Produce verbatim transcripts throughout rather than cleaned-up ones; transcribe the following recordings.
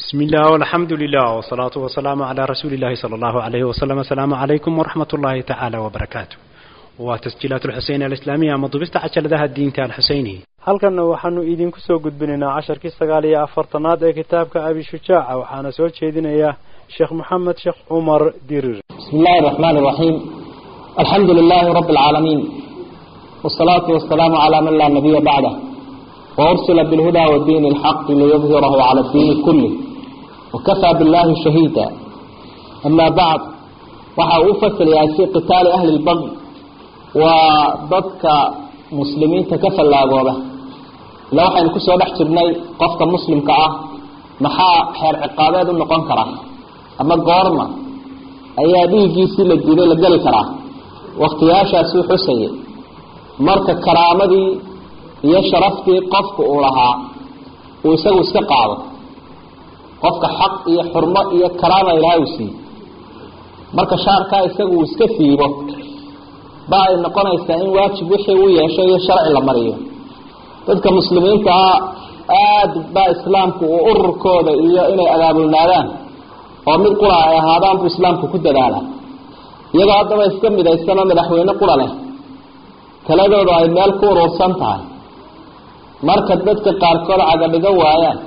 بسم الله والحمد لله والصلاة والسلام على رسول الله صلى الله عليه وسلم. السلام عليكم ورحمة الله تعالى وبركاته. وتسجيلات الحسين الإسلامية مضبست عشر ذا الدين تاع الحسيني. halkan waxaanu idin ku soo gudbinaynaa casharkii sagaal iyo afartanaad ee kitaabka Abi Shujaac waxaana soo jeedinaya Sheekh Muhammad Sheekh Umar Dirir. Bismillahir Rahmanir Rahim. Alhamdulillahi Rabbil Alamin. Wassalatu wassalamu ala man la nabiyya ba'da. Wa ursila bil huda wa dinil haqq liyudhhirahu ala ad-din kulli. Wa kafa billahi shahida. Amma ba'd. Waxa uu fasiraya si qitaal ahli al-bagh wa dadka muslimiinta ka falaagooda la waxaan ku soo dhex jirnay qofka muslimka ah maxaa xeer ciqaabeed u noqon kara ama goorma ayaa dhiigiisa la diiday la gali kara waqtiyaashaas uu xusayay marka karaamadii iyo sharaftii qofku uu lahaa uu isagu iska qaado qofka xaq iyo xurmo iyo karaama ilaahay u siiyay marka shaarka isagu uu iska siibo baa noqonaysa in waajib wixii uu yeeshay sharci la mariyo dadka muslimiinta aad baa islaamku uu ururkooda iyo inay abaabulnaadaan oo mid qura ay ahaadaan buu islaamku ku dadaala iyagoo haddaba iska midaysan oo madaxweyne qura leh taladooda ay meel ku urursan tahay marka dadka qaarkood caga dhiga waayaan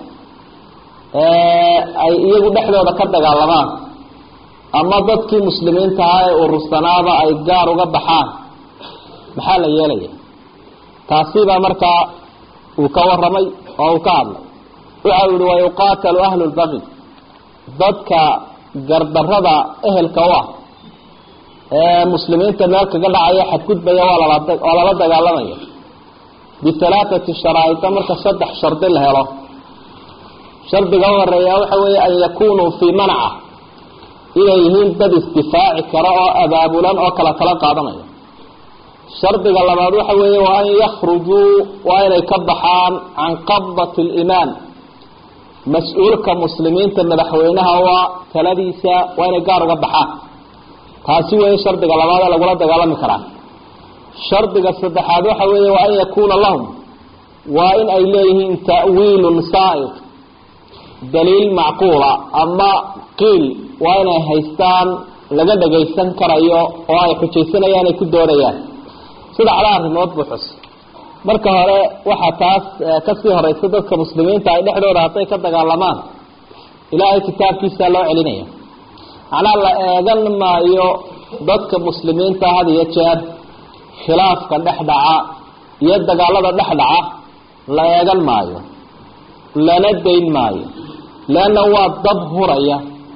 ee ay iyagu dhexdooda ka dagaalamaan ama dadkii muslimiinta ah ee urursanaaba ay gaar uga baxaan maxaa la yeelaya taasi baa marka uu ka waramay oo uu ka hadlay waxa uu yiri yuqatalu ahlu al-baghi dadka gardarrada ehelka waa ee muslimiinta meel kaga dhacaya xadgudbaya waa la waa la dagaalamaya bi thalathati sharaa'it marka saddex shardi la helo shardiga horeeya waxa weeye ay yakunu fi man'a inay yihiin dad istifaaci kara oo abaabulan oo kala kala qaadanaya shardiga labaad waxa weeye waa in yakhruju waa inay ka baxaan can qabdati al-iman mas'uulka muslimiinta madaxweynaha waa taladiisa waa inay gaar uga baxaan taasi weeye shardiga labaad ee lagula dagaalami karaa shardiga saddexaad waxa weeye waa in yakuuna lahum waa in ay leeyihiin ta'wiilun saa'id daliil macquula ama qiil waa inay haystaan laga dhagaysan karayo oo ay xujaysanayaan ay ku doodayaan sida cala arrimood buuxus marka hore waxa taas ka sii horeysa dadka muslimiinta ay dhexdooda hadday ka dagaalamaan ilaahay kitaabkiisa loo celinaya ana la eegan maayo dadka muslimiinta had iyo jeer khilaafka dhexdhaca iyo dagaalada dhexdhaca la eegan maayo lana dayn maayo lana waa dab huraya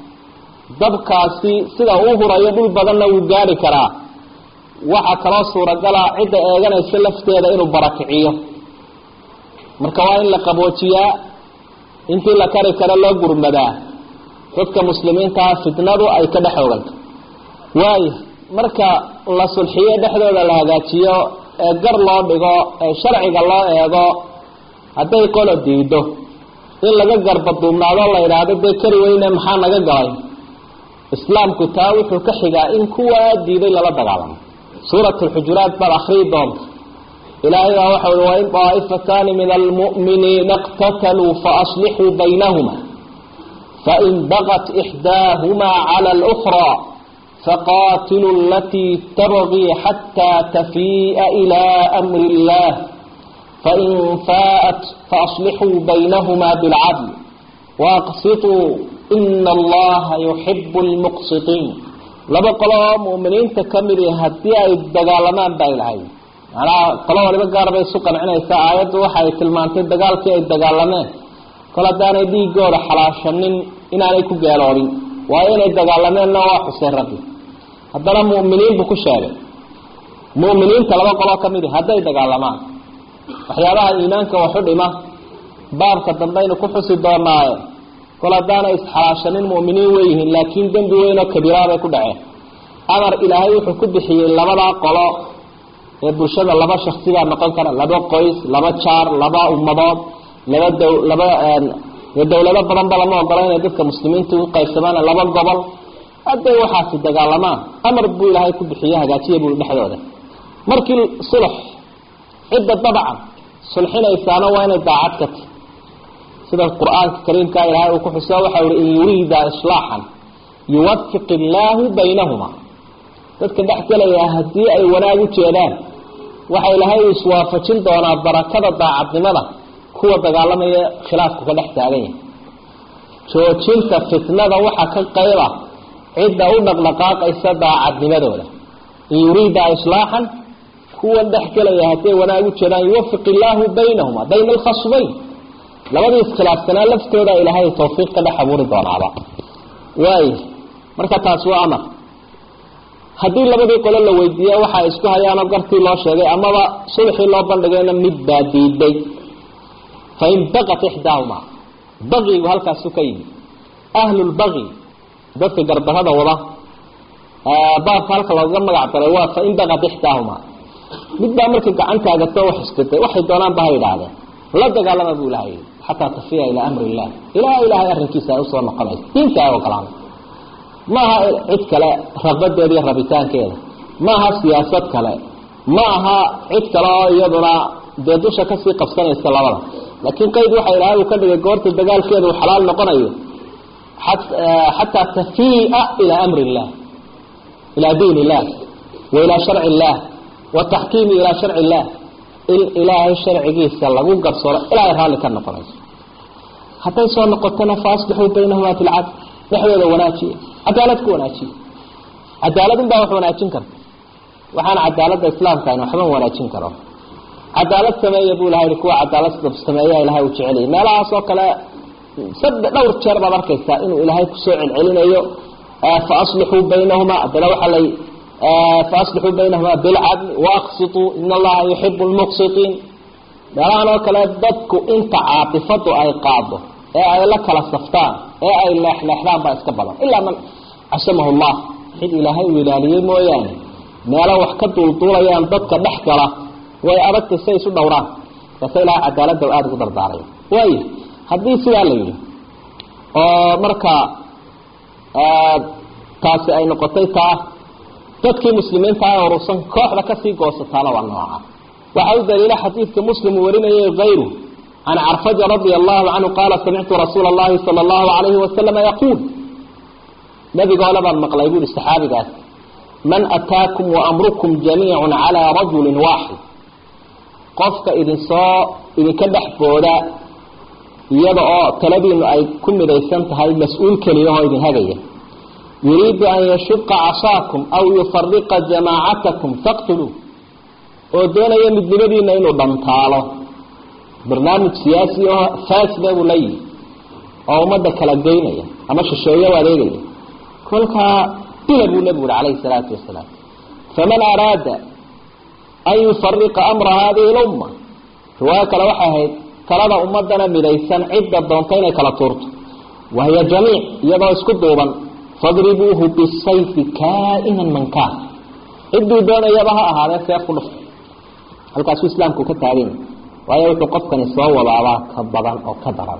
dabkaasi sida uu hurayo dhul badanna uu gaari karaa waxa kala suuragal ah cid eeganaysa lafteeda inuu barakiciyo marka waa in la qaboojiyaa intii la kari karo loo gurmadaa dadka muslimiinta fitnadu ay ka dhaxooganto waay marka la sulxiyo dhexdooda la hagaajiyo ee gar loo dhigo ee sharciga loo eego haday qolo diido in laga garbaduubnaado la yiraahdo de kari weyne maxaa naga galay islaamku taa wuxuu ka xigaa in kuwa diiday lala dagaalamo suuratul hujurat bal akhriidom ilaahay waxa uu waa in baa'ifatan min almu'minina iqtatalu fa aslihu baynahuma fa in bagat ihdahuma 'ala al-ukhra faqatilu allati tabghi hatta tafi'a ila amri Allah fa in fa'at fa aslihu baynahuma bil 'adl wa aqsitu إن الله يحب المقسطين لما قالوا مؤمنين تكملي هدي أي الدجالمان بايلعي أنا قالوا لما قارب السوق عنا ساعات وحي تلمانت الدجال كي الدجالمان قال دانا دي جور حلاشنين إن عليكم جالوري وين الدجالمان نوع حسين ربي هذا مؤمنين بكشارة مؤمنين لما قالوا كملي هدي الدجالمان أحيانا إيمانك وحرمة باب كتنبين كفس الدارناي kala daana isxaashanin muuminiin weeyeen laakiin dambi weyn oo kabiira ay ku dhaceen amar ilaahay wuxuu ku bixiyay labada qolo ee bulshada laba shakhsiga noqon kara laba qoys laba jaar laba ummadood laba dow laba ee dawlado badan baa lama ogolaan in dadka muslimiintu u qaybsamaan laba gobol haday waxa si dagaalamaan amar buu ilaahay ku bixiyay hagaajiye buu dhexdooda markii sulx cidda dabcan sulxinaysaana waa inay daacad ka sida quraanka kariimka ilaahay uu ku xusaa waxa uu in yuriida islaahan yuwaffiq Allahu baynahuma dadka dhaxgalaya hadii ay wanaag u jeedaan waxa ilaahay iswaafajin doonaa barakada daacadnimada kuwa dagaalamaya khilaafku ka dhex taagan yahay joojinta fitnada waxa ka qayba cida u dhaqdhaqaaqaysa daacadnimadooda in yuriida islaahan kuwa dhaxgalaya hadii wanaag u jeedaan yuwaffiq Allahu baynahuma bayna al-khasbayn labada iskhilaafsana laftooda ilaahay tawfiiq ka dhex abuuri doonaaba way marka taas waa amar hadii labadii qolo la weydiiyo waxa isku hayaan gartii loo sheegay amaba sulxi loo bandhigayna mid baadiiday fa in baqat ihdahuma baqi halkaas ka yimid ahlul baqi dadka garbahada wada baab halka looga magac daray waa fa in baqat ihdahuma mid baa marka gacantaaga soo xistay waxay doonaan baa yiraahdo la dagaalama buu ilaahay hatta tafiya ila amri illah ila ilaahay arrinkiisa u soo noqonay diinta oo kalaam maaha cid kale rabadeeda rabitaankeeda maaha siyaasad kale maaha cid kale oo iyaduna deedusha ka sii qabsanaysa labada laakiin qayd waxa ilaahay uu ka dhigay goorta dagaalkeedu xalaal noqonayo hatta tafiya ila amri illah ila diin illah wa ila shar'i illah wa tahkim ila shar'i illah ilaahay sharcigiisa lagu garsoro ilaahay raali ka noqonayso haday soo noqotana faasbihu baynahuma fil adl dhexdooda wanaajiya cadaalad ku wanaajiya cadaaladun baa wax wanaajin karta waxaan cadaaladda islaamka aynu waxba wanaajin karo cadaalad sameeyo buu ilaahay kuwa cadaalad sameeyo ilaahay u jecel yahay meelahaas oo kale saddex dhowr jeer baad arkaysaa inuu ilaahay ku soo celcelinayo fa aslihu baynahuma adala waxa lay فأصلحوا بينهما بالعدل وأقسطوا إن الله يحب المقسطين دلانو كلا ددكو انت عاطفته أي قاضه أي لك لصفتان أي لحلحلان بأسكبلا إلا من عصمه الله حد إلهي ولاليه موياني ما لو حكدوا الطولة يان ددك نحكرة ويأردت السيس الدوران فسيلا عدالة وآد قدر داري وي حديث سيالي مركا تاسي أي نقطيتا dadkii muslimiinta ah oo ruusan kooxda ka sii goosataana waa nooca waxa uu daliila xadiidka muslim warinayay غيره عن عرفة رضي الله عنه قال سمعت رسول الله صلى الله عليه وسلم يقول نبي قال بعض مقليبون الصحابي قال من أتاكم وأمركم جميع على رجل واحد قفك إذن صاء إذن كدح فولا يضع تلبين أي كل ريسانت هاي مسؤول كلمة إذن هذا يريد أن يشق عصاكم أو يفرق جماعتكم فاقتلوا ودون يمد لبدين إنه دمتاله برنامج سياسي فاسد ولي أو مدى كالجينية أما الشيوية وليلية كلها بلبو نبو عليه الصلاة والسلام فمن أراد أن يفرق أمر هذه الأمة فواك لوحة كلا أمدنا مليسان عدة دونتين كلا تورت وهي جميع يضع اسكدوبا فاضربوه بالسيف كائنا من كان ادو دون يبها هذا سيف نص القاسو اسلامكو كتارين وايو تقفكن سو بابا كبدان او كدران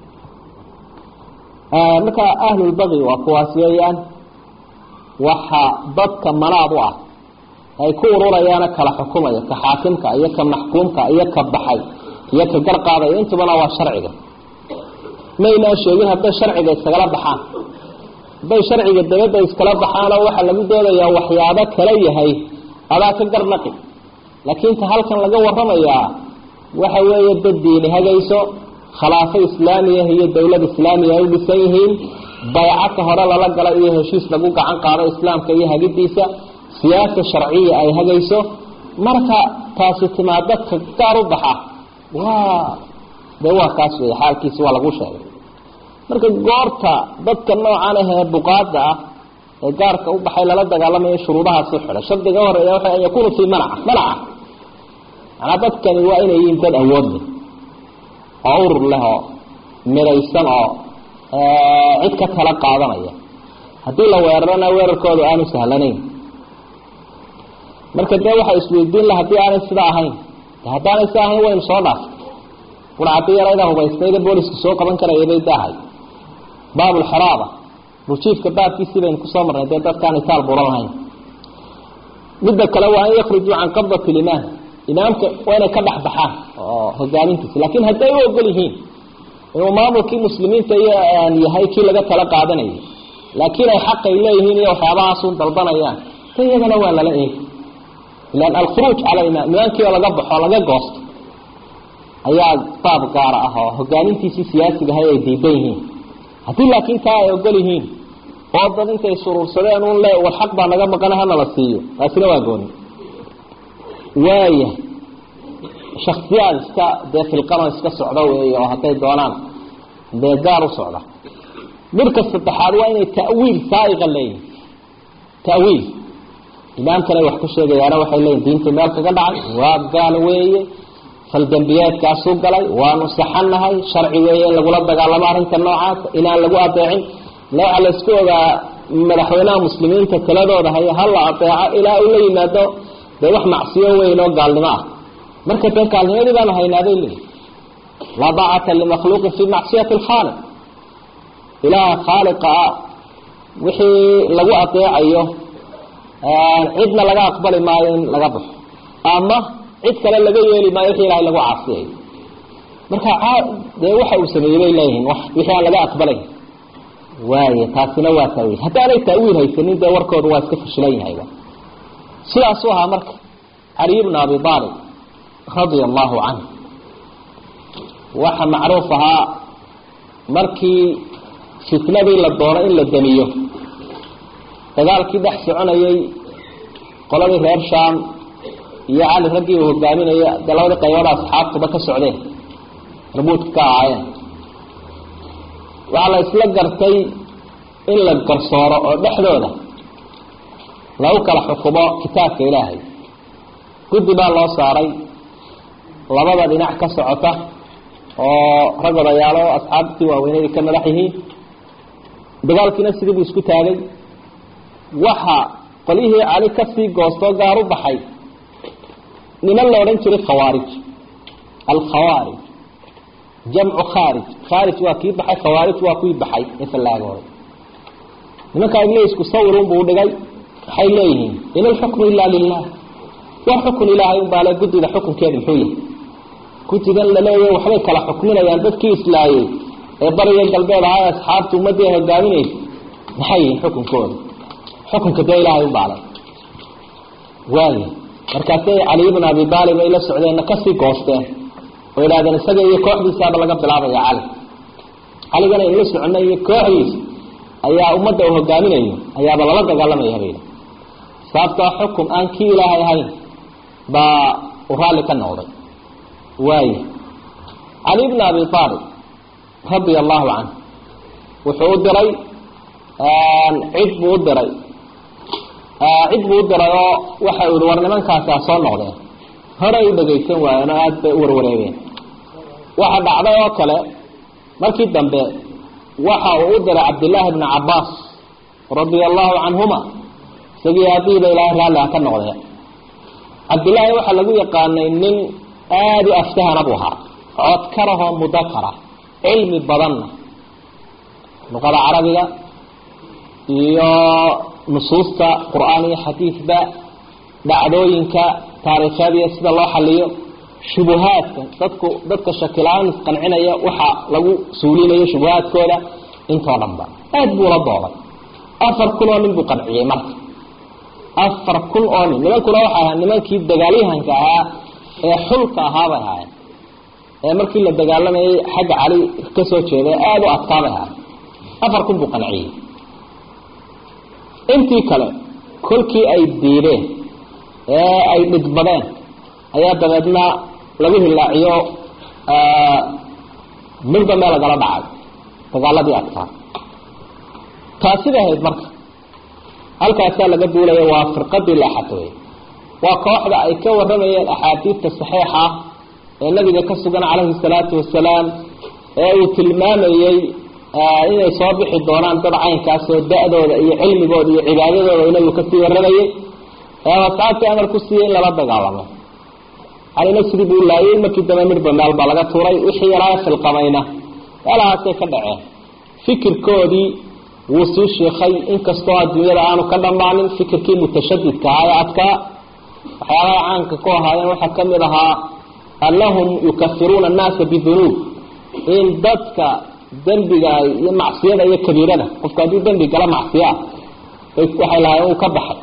اه marka ahlul baghi wa kuwaasiyaan waxa dadka manaadu ah ay ku ururayaan kala xukumayo ka xaakimka iyo ka maxkuumka iyo ka baxay iyo ka garqaaday intaba waa sharciga mayna sheegin hadda sharciga isagala baxaan bay sharciga dabada iskala baxaan waxa lagu doodayaa waxyaabo kala yahay adaa ka garnaqi laakiin ta halkan laga waramaya waxa weeye dad diin hagayso khilaafo islaamiga iyo dawlad islaamiga ay dhisan yihiin bay'ata hore la galay iyo heshiis lagu gacan qaado islaamka iyo hagidiisa siyaasad sharciye ay hagayso marka taasi timaado ka gaar u baxa waa dawa kaas way xaalkiisa waa lagu sheegay marka goorta dadka noocan ah ee buqaada ah ee gaarka u baxay lala dagaalamayo shuruudaha soo xidha shardiga hore ayaa waxa ay yakunu fi man'a man'a ana dadkan waa inay yihiin dad awood leh awr leh miraysan oo cid ka kala qaadanaya hadii la weerarana weerarkoodu aanu sahlanayn marka dee waxa isweydiin la hadii aanay sida ahayn hadaan ay saahan weyn soo dhaaf quraacada yarayda hubaysayda booliska soo qaban karaya bay dahay باب الحرابة رجيف كباب في سبين كسامر هذا كان يسال برهان بدك لو أن يخرجوا عن قبضة الإمام إمامك وين كبح بحاه هجانين لكن هذا يقولين inuu maamulkii muslimiinta aan yahay kii laga tala qaadanayay laakiin ay xaq ay leeyihiin iyo waxyaabahaas uu dalbanayaan tayadana waa lala eeg ilaan al-khuruj alayna nimankii laga baxo laga goosto ayaa qaab gaar ah oo hogaamintiisii siyaasiga hay ay diidan yihiin haddii laakiin taa ay ogol yihiin oo dad intay surursadeen uun le war xaq baa naga maqan hana la siiyo taasina waa gooni waaya shakhsiyaad iska dee filqano iska socda weeye oo hadday doonaan dee gaar u socda midka saddexaad waa inay ta'wiil saa'iqa leeyihin ta'wiil imaamkana wax ku sheegayaana waxay leeyihin diinta meel kaga dhacay waa gaal weeye faldambiyeedkaasuu galay waanu saxannahay sharci weeye in lagula dagaalamo arrinta noocaas inaan lagu adeecin nooca la isku ogaa madaxweynaha muslimiinta taladooda haya hala adeeco ilaa uu la yimaado dee wax macsiyo weyn oo gaalnimo ah marka tan gaalnimadii baanu haynaaday leeyihin laa daacata limakhluuqin fii macsiyati alkhaaliq ilaaha khaaliqa ah wixii lagu adeecayo cidna laga aqbali maayo in laga baxo ama cid kale laga yeeli maayo wixii ilaahay lagu caasiyayo marka dee waxa uu sameeyey bay leeyihiin wixii aan laga aqbalay waaye taasina waa taawiil haddaanay taawiil haysanin dee warkooda waa iska fashilan yahayba sidaasuu ahaa marka cali ibn abi aalib radia allahu canhu waxa macruuf ahaa markii fitnadii la doono in la damiyo dagaalkii dhex soconayay qoladii reer shaam iyo cali raggii uu hogaaminaya dee labadii qaybooda asxaabtuba ka socdeen rabuudka ka ahaayeen waxaa la isla gartay in la garsooro oo dhexdooda lagu kala xukumo kitaabka ilaahay guddi baa loo saaray labada dhinac ka socota oo rag odayaalo asxaabtii waaweynadii ka madax yihiin dagaalkiina sidii buu isku taagay waxa qolyihii cali kasii goostoo gaar u baxay niman la odhan jiray khawaarij alkhawaarij jamcu khaarij khaarij waa kii baxay khawaarij waa kuwii baxay insalaagoora nimankaa ibleisku sawirun buu dhigay waxay leeyihiin in alxukmu ilaa lilah waa xukun ilaahay unbaa le guddida xukunkeeda muxuu yahay guddigan laleeyahay waxbay kala xukminayaan dadkii islaayey ee bariga galbeed ahaa ee asxaabta ummadii ay hogaaminaysa maxay yihiin xukunkooda xukunka dee ilaahay unbaa le waayo markaasay cali ibn abi aalib ay la socdeenna kasii goosteen oo idhahdeen isaga iyo kooxdiisaaba laga bilaabaya cali caligana in la soconay iyo kooxdiisa ayaa ummadda uu hogaaminayo ayaaba lala dagaalamaya habeyna sababtoo xukum aan kii ilaahay ahayn baa u raalli ka noqday waayo cali ibn abi aalib radia allahu canhu wuxuu u diray cid buu u diray cid buu u diray oo waxa uu yihi war nimankaasaa soo noqdeen horey u dhagaysan waayeen oo aada bay u warwareegeen waxa dhacday oo kale markii dambe waxa uu u diray cabdillaahi bni cabbaas radia allahu canhuma isagii aabbihiiba ilaahay raalli ha ka noqdeen cabdillaahi waxaa lagu yaqaanay nin aada u aftahana buu ahaa codkarahoo mudakara cilmi badanna luqada carabiga iyo nusuusta qur-aan iyo xadiidba dhacdooyinka taariikheediya sida loo xaliyo shubuhaadka dadku dadka shakilaan isqancinaya waxa lagu suulinayo shubuhaadkooda intoo dhanba aada buu la dooday afar kun oo nin buu qanciyey marka afar kun oo nin nimankuna waxay ahaa nimankii dagaalyahanka ahaa ee xulka ahaa bay ahaayeen ee markii la dagaalamayay xagga cali ka soo jeeday aada u adkaa bay ahaayeen afar kun buu qanciyey intii kale kolkii ay diideen ee ay dhidbadeen ayaa dabeedna lagu hilaaciyo midba meel lagala dhacay dagaaladii adkaa taasida ahayd marka halkaasaa laga duulaya waa firqadii leexata wey waa kooxda ay ka waramayeen axaadiidta saxiixa ee nabiga ka sugan calayhi salaatu wasalaam ee uu tilmaamayey inay soo bixi doonaan dad caynkaasoo da-dooda iyo cilmigooda iyo cibaadadooda uu nabigu kasii waramayey ee asxaabtii amar ku siiyey in lala dagaalamo calina sidii buu laayay markii dambe midhba meel baa laga tuuray wixii yaraa filqamayna meelahaasay ka dhaceen fikirkoodii wuu sii shiikhay inkastoo adduunyada aanu ka dhammaanin fikirkii mutashadidka ahaa ee adkaa waxyaabaha caanka ku ahaayeen waxaa ka mid ahaa annahum yukafiruuna annaasa bidunuub in dadka dambiga iyo macsiyada iyo kabiirada qofka hadii dambi gala macsiya waxay lahayn uu ka baxay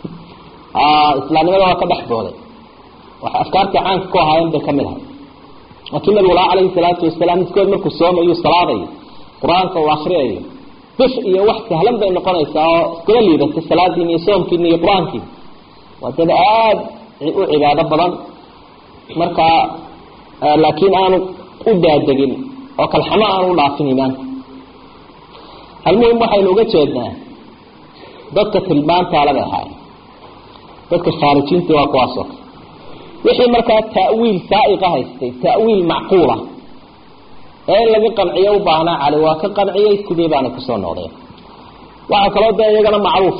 ah islaamnimada waa ka baxbooday wax afkaarta caan ku ahaayeen bay kamid ahay laakiin nabiga alayhi salaatu wasalaam iskood markuu soomayo salaaday quraanka uu akhriyayo bis iyo wax sahlan bay noqonaysaa oo iskala liidata salaadii iyo soomkii iyo quraankii waa dad aad u cibaado badan marka laakiin aanu u daadagin oo kal xama aanu dhaafin iimaanka halmuhim waxaynu uga jeednaa dadka tilmaanta la leeyahay dadka khaarijinta waa kuwaasoo wixii markaa ta'wiil saa'iq haystay ta'wiil macquula ee laga qanciyo u baahnaa cali waa ka qanciyay sidii baana ku soo noqday waxa kale oo iyagana macruuf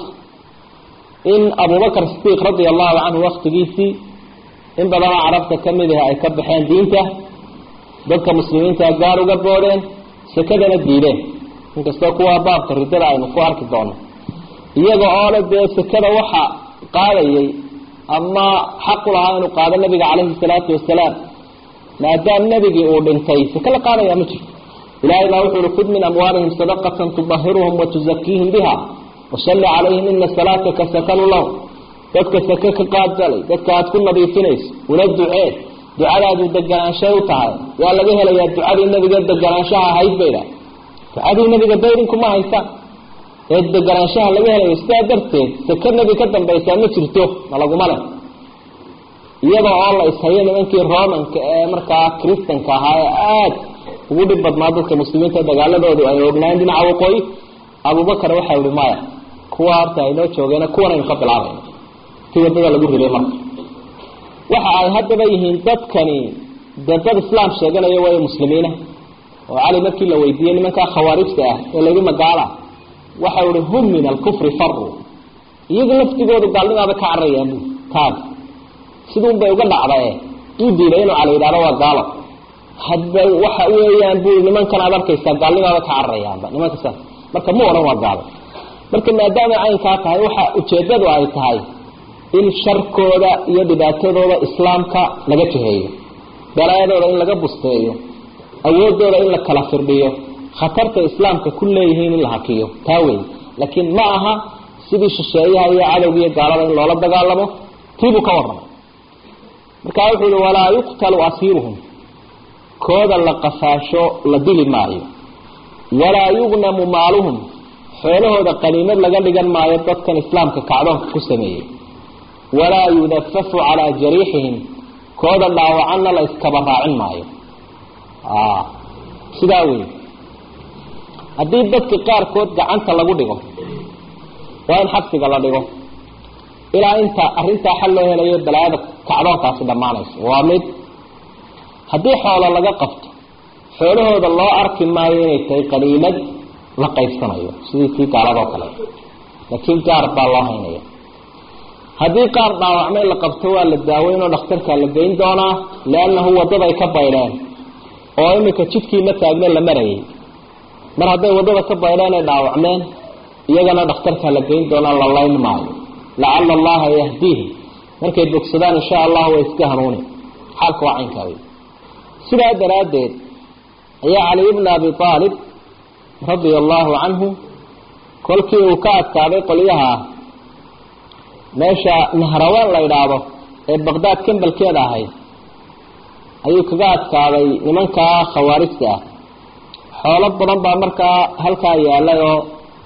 in Abu Bakr Siddiq radiyallahu anhu waqtigiisi in badan carabta kamid ah ay ka baxeen diinta dadka muslimiinta gaar uga boodeen sakadana diideen inkastoo kuwa baabka ridada aynu ku arki doono iyaga oo la dee sakada waxa qaadayay ama xaq u lahaa inuu qaado nabiga calayhi salaatu wasalaam maadaama nabigi uu dhintay sakala qaadaya ma jiro ilaahay baa wuxuu khud min amwaalihim sadaqatan tudahhiruhum wa tuzakkihim biha wa salli alayhim inna salataka sakanu lahum dadka sakaka qaadalay dadka aad ku nadiifinayso una ducee ducadaadu deganaansho u tahay yaa laga helayaa ducadii nabiga deganaanshaha ahayd bayda ducadii nabiga bayrin kuma haysa ee deganaanshaha laga helayo sidaa darteed sakad nabi ka dambaysa ma jirto ma laguma leh iyada oo la ishayo nimankii Roomanka ee markaa Kristanka ahaa aad ugu dhib badnaa dadka muslimiinta dagaaladoodu ay ognaan dhinaca waqooyi Abu Bakar waxa uu dhimay kuwa arta ay noo joogeen kuwana in ka bilaabay tii lagu riday marka waxa ay hadaba yihiin dadkani dad islaam sheeganaya way muslimiina oo cali markii la weydiiyay nimanka khawaarijta ah ee lagu magaala waxa uu hum min al-kufr farru iyaga laftigoodu gaalnimada ka carayaan taas sidoo bay uga dhacday uu diiday inuu cali yiraahdo waa gaalo hadba waxa weeyaan buu nimankan adarkaysa gaalnimada ka carayaan nimanka marka ma oran waa gaalo marka maadaama ay ka tahay waxa ujeedadu ay tahay in sharkooda iyo dhibaatadooda islaamka laga jiheeyo balaayadooda in laga busteeyo awoodooda in la kala firdhiyo khatarta islaamka ku leeyihiin in la hakiyo taaway laakiin ma aha sidii shisheeyaha iyo cadawga gaalada in loola dagaalamo tiibu ka warramo marka wuxuu wala yuqtalu asiruhum kooda la qafaasho la dili maayo wala yugnamu maaluhum xoolahooda qaliimad laga dhigan maayo dadkan islaamka kacdoonka ku sameeyay ولا يدفف على جريحهم كودا داوعنا لا اسكبراعين مايو اه سداوي hadii dadka qaar kood gacanta lagu dhigo waa in xabsiga la dhigo ilaa inta arinta xal loo helayo balaayada kacdoonkaas dhamaanayso waa mid hadii xoolo laga qabto xoolahooda loo arki maayo inay tahay qaliimad la qaybsanayo sidii gaalada kale laakiin gaar baa loo haynayo hadii qaar dhaawacmay la qabto waa la daaweyn oo dhakhtarka la geyn doonaa laana huwa dad ay ka bayreen oo imika jidkii ma taagna la marayay mar haday wadada ka bayreen ay dhaawacmeen iyagana dhakhtarka la geyn doonaa la layn maayo la'alla allah yahdihi markay bogsadaan insha Allah way iska hanuuni xalku waa cinkaawi sidaa daraadeed ayaa Ali ibn Abi Talib radiyallahu anhu kolkii uu ka adkaaday qoliyaha meesha nahrawaan la yiraahdo ee Baghdad kambalkeeda ahay ayuu kaga adkaaday nimanka khawaarijta xoolo badan baa markaa halka yaalay oo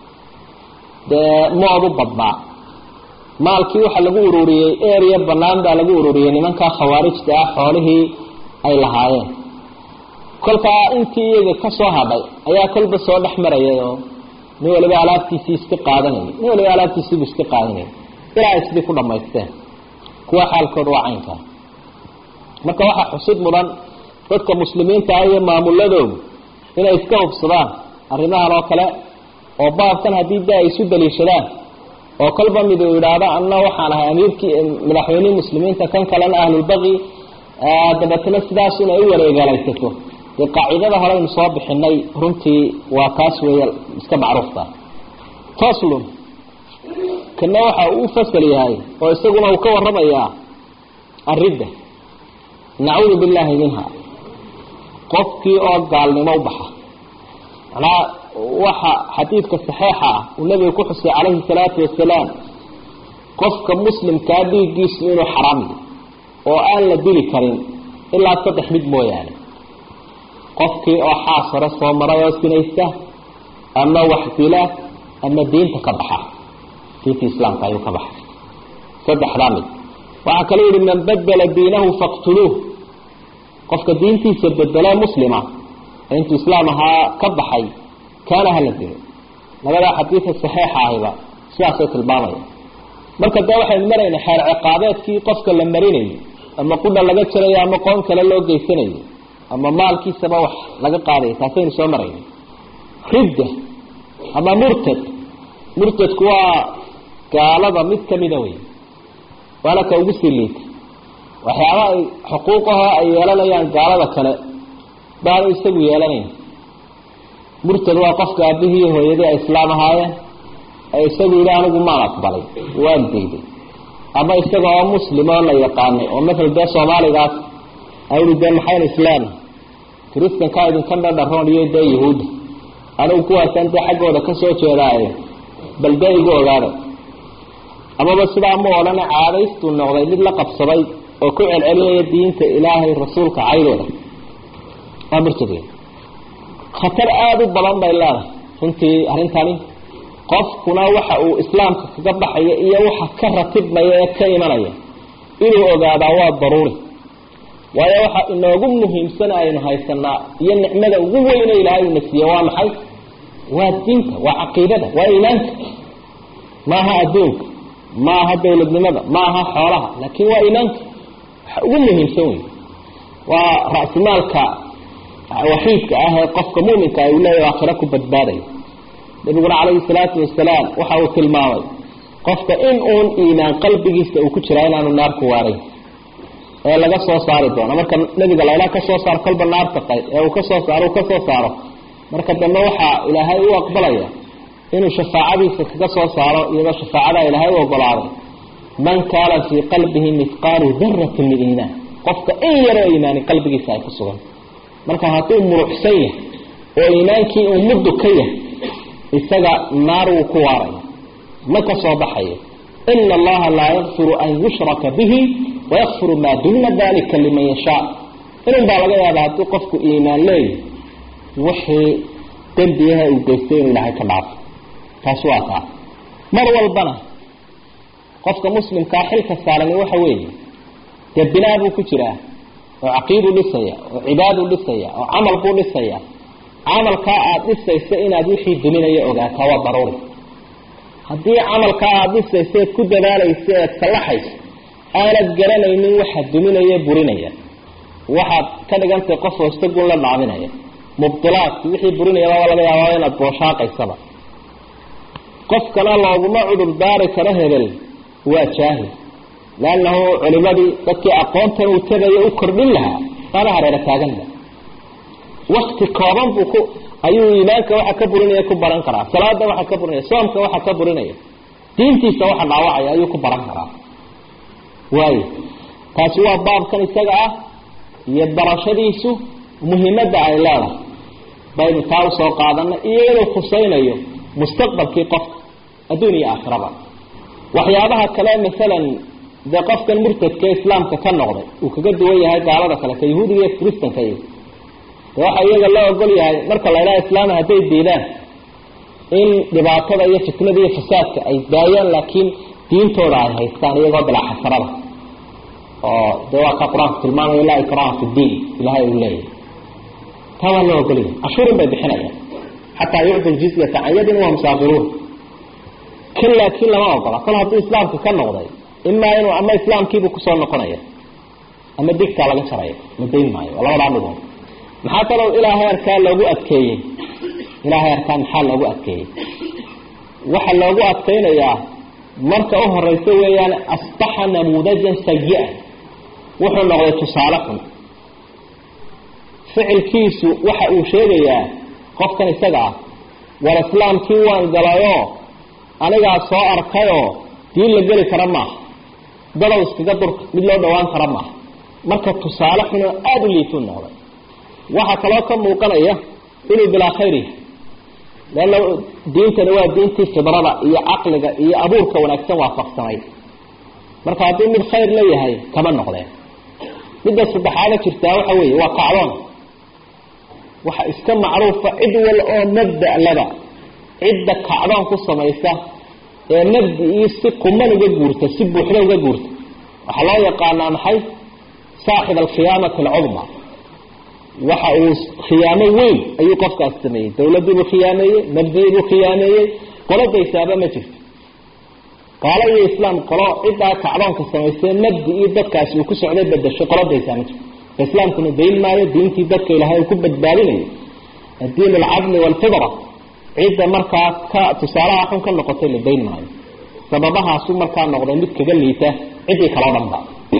de moodu badnaa maalkii waxa lagu ururiyay area banaan baa lagu ururiyay nimanka khawaarijta xoolihii ay lahaayeen kolka intii iyaga ka soo hadhay ayaa kolba soo dhaxmarayay oo nin waliba alaabtiisa iska qaadanay nin waliba alaabtiisa iska qaadanay ilaa isbi ku dhamaysteen kuwa xaalkooda waa caynka marka waxa xusid mudan dadka muslimiinta ay maamuladoodu inay iska hubsadaan arrimahan oo kale oo baabkan hadii ay isu daliishadaan oo kalba mid uu yiraahdo anna waxaan ahay amiirkii madaxweynaha muslimiinta kan kalena ahlul baqi dabatana sidaas inay u wareegalaysato ee qaacidada hore in soo bixinay runtii waa kaas weeyal iska macruufta taslum kana waxa uu fasal yahay oo isaguna uu ka warramaya arida na'uudu billahi minha qofkii oo gaalnimo u baxa macnaa waxa xadiidka saxiixa ah uu nabiga ku xusay calayhi salaatu wasalaam qofka muslimkaa dhiiggiisu inuu xaraam yahay oo aan la dili karin ilaa saddex mid mooyaane qofkii oo xaasara soo maray oo sinaysta ama wax dila ama diinta ka baxa diinta islaamka ayuu ka baxa saddexdaa mid waxaa kaloo yidhi man badala diinahu faqtuluuh qofka diintiisa bedela muslima intuu islaam ahaa ka baxay kaana hala dilo labadaa xadiidka saxiixa ahiba sidaasay tilmaamaya marka dee waxaynu marayna xeer ciqaabeedkii qofka la marinayo ama qudha laga jarayo ama qoon kale loo geysanayo ama maalkiisaba wax laga qaadayo taasaynu soo marayna ridda ama murtad murtadku waa gaalada mid kamida wey waana ka ugu sii liita waxyaaba ay xuquuqaha ay yeelanayaan gaalada kale baanu isagu yeelanayn murtad waa qofka aabihii hooyadii ay islaam ahaayeen ee isagu yidhi anigu maan aqbalay waan dayday ama isaga oo muslim oo la yaqaanay oo masal dee soomaaligaas aynu dee maxayn islaam kiristankaa idinka dhadharoon iyo dee yahuudda anigu kuwaasaan dee xaggooda ka soo jeedaaye bal dee igu ogaada amaba sidaa ma odhana caadaystuu noqday mid la qabsaday oo ku celcelinaya diinta ilaahay rasuulka caydooda waa murtad wey khatar aada u badan bay leedahay runtii arrintani qofkuna waxa uu islaamka kaga baxaya iyo waxa ka ratibmaya ee ka imanaya inuu ogaadaa waa daruuri waayo waxa inoogu muhiimsan aynu haysanaa iyo nicmada ugu weyne ilaahay una siiye waa maxay waa diinta waa caqiidada waa iimaanka maaha adduunka maaha dawladnimada maaha xoolaha laakiin waa iimaanka waxa ugu muhiimsan wey waa ra'simaalka waxiidka ah ee qofka muuminka ay leeyahay aakhira ku badbaadayo nabiguna calayhi salaatu wasalaam waxa uu tilmaamay qofka in uun iimaan qalbigiisa uu ku jiraa inaanu naar ku waaray ee laga soo saari doono marka nabiga la ka soo saar qalba naarta qayb ee uu ka soo saaro ka soo saaro marka dambe waxa ilaahay uu aqbalaya inuu shafaacadiisa kaga soo saaro iyadoo shafaacada ilaahay u ogolaaday man kaana fi qalbihi mithqalu dharratin min iimaan qofka in yar oo iimaan qalbigiisa ay ku sugan marka hadduu muruxsan yahay oo iimaankii uu muddo ka yahay isaga naar uu ku waaraya ma ka soo baxayo ina allaha laa yakfiru an yushraka bihi wayakfiru maa duna dalika liman yashaa inun baa laga yaabaa hadduu qofku iimaan leeyahay wixii dembiyaha uu geystay inuu ilaahay ka dhaafo taas waa taa mar walbana qofka muslimkaa xilka saarani waxa weeye dee binaa buu ku jiraa oo caqiidu dhisaya oo cibaadu dhisaya oo camal buu dhisaya camalkaa aada dhisaysa inaad wixii duminaya ogaataa waa daruuri haddii camalkaa aada dhisaysa eed ku dadaalaysa eed sallaxayso aanad garanaynin waxa duminaya burinaya waxaad ka dhigantay qof hoosta gun la dhaaminaya mubdilaadki wixii burinayaba waa laga yaabaa inaad booshaaqaysaba qofkana looguma cudur daari karo hebel waa jaahil laannahu culimadii dadkii aqoontan uu tagayo u kordhin lahaa baana hareera taaganba wakti kooban buu ku ayuu iimaanka waxa ka burinaya ku baran karaa salaada waxa ka burinaya soomka waxa ka burinaya diintiisa waxa dhaawacaya ayuu ku baran karaa waayo taasi waa baabkan isaga ah iyo barashadiisu muhiimadda ay leedahay baynu taa usoo qaadana iyo inuu khusaynayo mustaqbalkii qofka adduun iyo aakhiraba waxyaabaha kale masalan dee qofkan murtadka islaamka ka noqday uu kaga duwan yahay gaalada kale ka yahuudiga iyo kiristanka iyo waxa iyaga loo ogol yahay marka la ilaahay islaam haday diidaan in dhibaatada iyo fitnada iyo fasaadka ay daayaan laakiin diintooda ay haystaan iyagoo bilaa xasarada oo dawaa ka quraanka tilmaamaya laa ikraha fi diin ilaahay uu leeyahay taa loo ogol yahay cashuurin bay bixinayaan xataa yucdu ljizyata can yadin wahum saakiruun kan laakiin lama ogola kol hadduu islaamka ka noqday imaa inuu ama islaamkiibuu kusoo noqonaya ama digtaa laga jaraya la dayn maayo labadaa dhigood maxaa kaloo ilaa heerkaa loogu adkeeyey ilaa heerkaa maxaa loogu adkeeyey waxa loogu adkeynayaa marka u horeysa weeyaan asbaxa namuudajan sayi-a wuxuu noqday tusaale xun ficilkiisu waxa uu sheegayaa qofkan isaga ah war islaamkii waan galayoo anigaa soo arkayoo diin la geli kara maaha dadow iskaga durka mid loo dhawaan kara maaha marka tusaale xunoo aada u liituu noqday waxa kale oo ka muuqanaya inuu bilaa khayr yahay leanna diintani waa diintii fidrada iyo caqliga iyo abuurka wanaagsan waafaqsanay marka haddii mid khayr leeyahay kama noqdeen midda saddexaada jirtaa waxa weeye waa kacdoon waxa iska macruufa cid wal oo mabda laba cidda kacdoon ku samaysa ee mabdii si kuman uga guurta si buuxda uga guurta waxa loo yaqaanaa maxay saaxib alkhiyaamati alcudma waxa uu khiyaamo weyn ayuu qofkaas sameeyey dawladdu khiyaameeyey mabdiibu khiyaameeyey qoladaysaaba ma jirto qaala iyo islaam qolo cidda kacdoonka samaysay mabdii dadkaas uu ku socday bedesho qoladaysaa ma jirto islaamkuna deyn maayo diintii dadka ilaahay ku badbaadinayo diin alcadl walfidra cidda markaa ka tusaalaha xun ka noqotay la deyn maayo sababahaas uu markaa noqday mid kaga liita cidii kala dhanba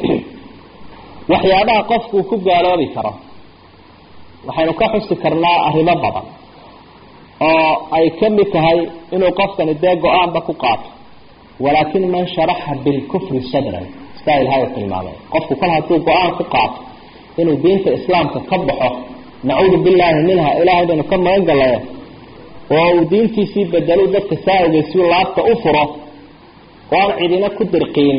waxyaabaha qofku ku gaaloobi karo waxaynu ka xusi karnaa arrimo badan oo ay ka mid tahay inuu qofkani dee go-aanba ku qaato walaakin man sharaxa bilkufri sadran sidaa ilaahay tilmaamay qofku kal hadduu go-aan ku qaato inuu diinta islaamka ka baxo nacuudu billaahi minha ilaahay baynu ka magan galayo oo uu diintiisii bedelo dadka saawgeysuu laabta u furo oo aan cidina ku dirqiin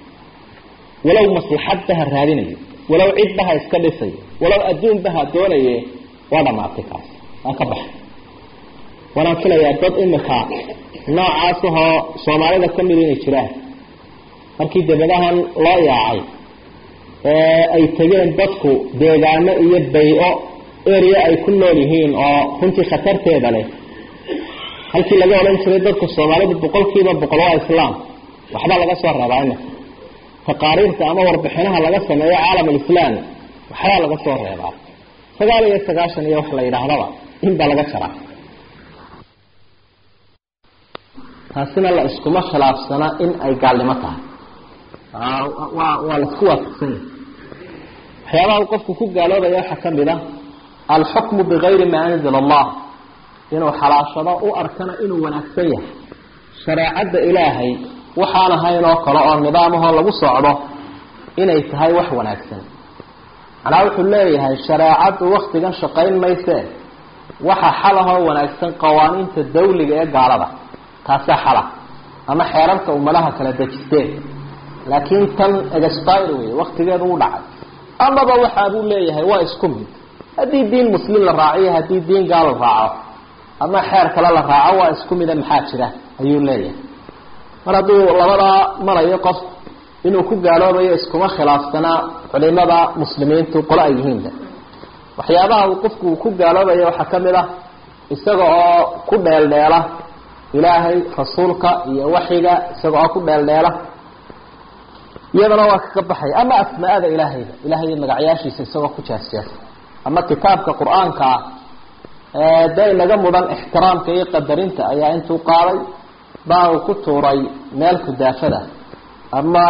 walow maslaxaddaha raadinayo walow cidbaha iska dhisayo walow adduunbaha doonaye waa dhamaatay kaas waa ka baxay waana filayaa dad imika noocaas ahoo soomaalida ka mid inay jiraan markii dabadahan loo yaacay ee ay tageen dadku deegaano iyo bay-o area ay ku nool yihiin oo runtii khatarteeda leh halkii laga odhan jiray dadka soomaalida boqolkiiba boqol waa islaam waxba laga soo rabaa imika taqaariirta ama warbixinaha laga sameeyo caalam alislaami waxbaa laga soo reebaa sagaal iyo sagaashan iyo wax la yidhaahdaba inbaa laga jaraa taasina la iskuma khilaafsana in ay gaalnimo tahay waa waa la isku waafaqsan yahay waxyaabaha qofku ku gaaloobaya waxaa ka mid ah alxukmu bigayri maa anzala allah inuu xalaashado u arkana inuu wanaagsan yahay shareecadda ilaahay waxaan ahayn oo kale oo nidaamahoo lagu socdo inay tahay wax wanaagsan macnaa wuxuu leeyahay shareecaddu waktigan shaqayn maysee waxa xalahoo wanaagsan qawaaniinta dawliga ee gaalada taasaa xala ama xeerarka ummadaha kala dejisteen laakiin tan expire wey waktigeedu u dhacay amaba waxaa buu leeyahay waa isku mid haddii diin muslim la raaciyo haddii diin gaal la raaco ama xeer kale la raaco waa isku mida maxaa jira ayuu leeyahay mar hadduu labadaa marayo qof inuu ku gaaloobayo iskuma khilaafsanaa culimada muslimiintu qolo ay yihiinba waxyaabaha uu qofku ku gaaloobayo waxaa ka mid ah isaga oo ku dheeldheela ilaahay rasuulka iyo waxiga isaga oo ku dheeldheela iyadana waa kaga baxay ama asmaada ilaahayda ilaahay magacyaashiisa isagoo ku jaasjaasa ama kitaabka qur-aanka ah dee inaga mudan ixtiraamka iyo qadarinta ayaa intuu qaaday baa uu ku tuuray meel kudaafada ama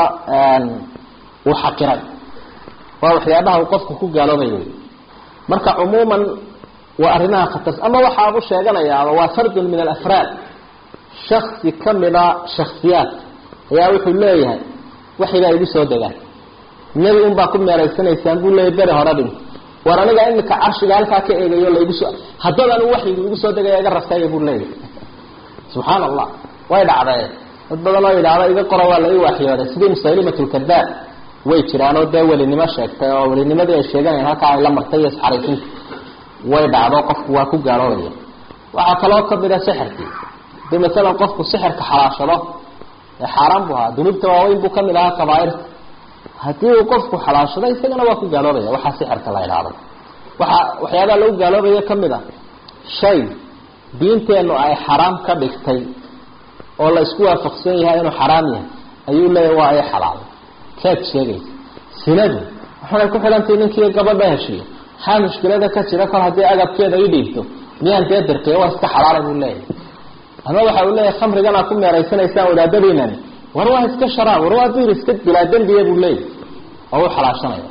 uu xaqiray waa waxyaabaha uu qofku ku gaaloobay wey marka cumuuman waa arrimaha khatar ama waxaa u sheeganayaaba waa fardun min alafraad shaksi ka mida shaksiyaad ayaa wuxuu leeyahay waxigaa igu soo degaan nebi unbaa ku meeraysanaysaan buu leeyahy beri hore dhin war aniga imika carshiga halkaa ka eegayo laigu soo haddadan waxyigu igu soo degaya iga raseeya buu leeyahay subxaana allah way dhacdee dad badan oo yidhaahda iga qora waa la ii waxyooday sidii musaylimatulkadaab way jiraanoo dee welinimo sheegtay oo welinimadii ay sheeganayeen halkaa ay la martay iyo isxariisinta way dhacdo qofku waa ku gaaloobaya waxaa kaloo kamid a sixirkii hadii masalan qofku sixirka xalaashado ee xaaraan buu ahaa dunuubta waaweyn buu kamid ahaa kabaairta haddii uu qofku xalaashado isagana waa ku gaaloobaya waxaa sixirka la idhaahdo waxaa waxyaabaha lagu gaaloobaya kamid a shay diinteenu ay xaraam ka dhigtay oo la isku waafaqsan yahay inuu xaraam yahay ayuu leeyahay waa ay xalaal kaad sheegaysa sinadu waxay ku xidhantahay ninkii gabadha heshiyo maxaa mushkilada ka jira kor haddii agabkeeda ay dhiibto miyaan dee dirqiya waa iska xalaala buu leeyahay ama waxa uu leeyahay khamrigana ku meeraysanaysaan wadaadadiinan war waa iska sharaab war waa diir iska dilaa dembiya buu leeyahay oo u xalaashanaya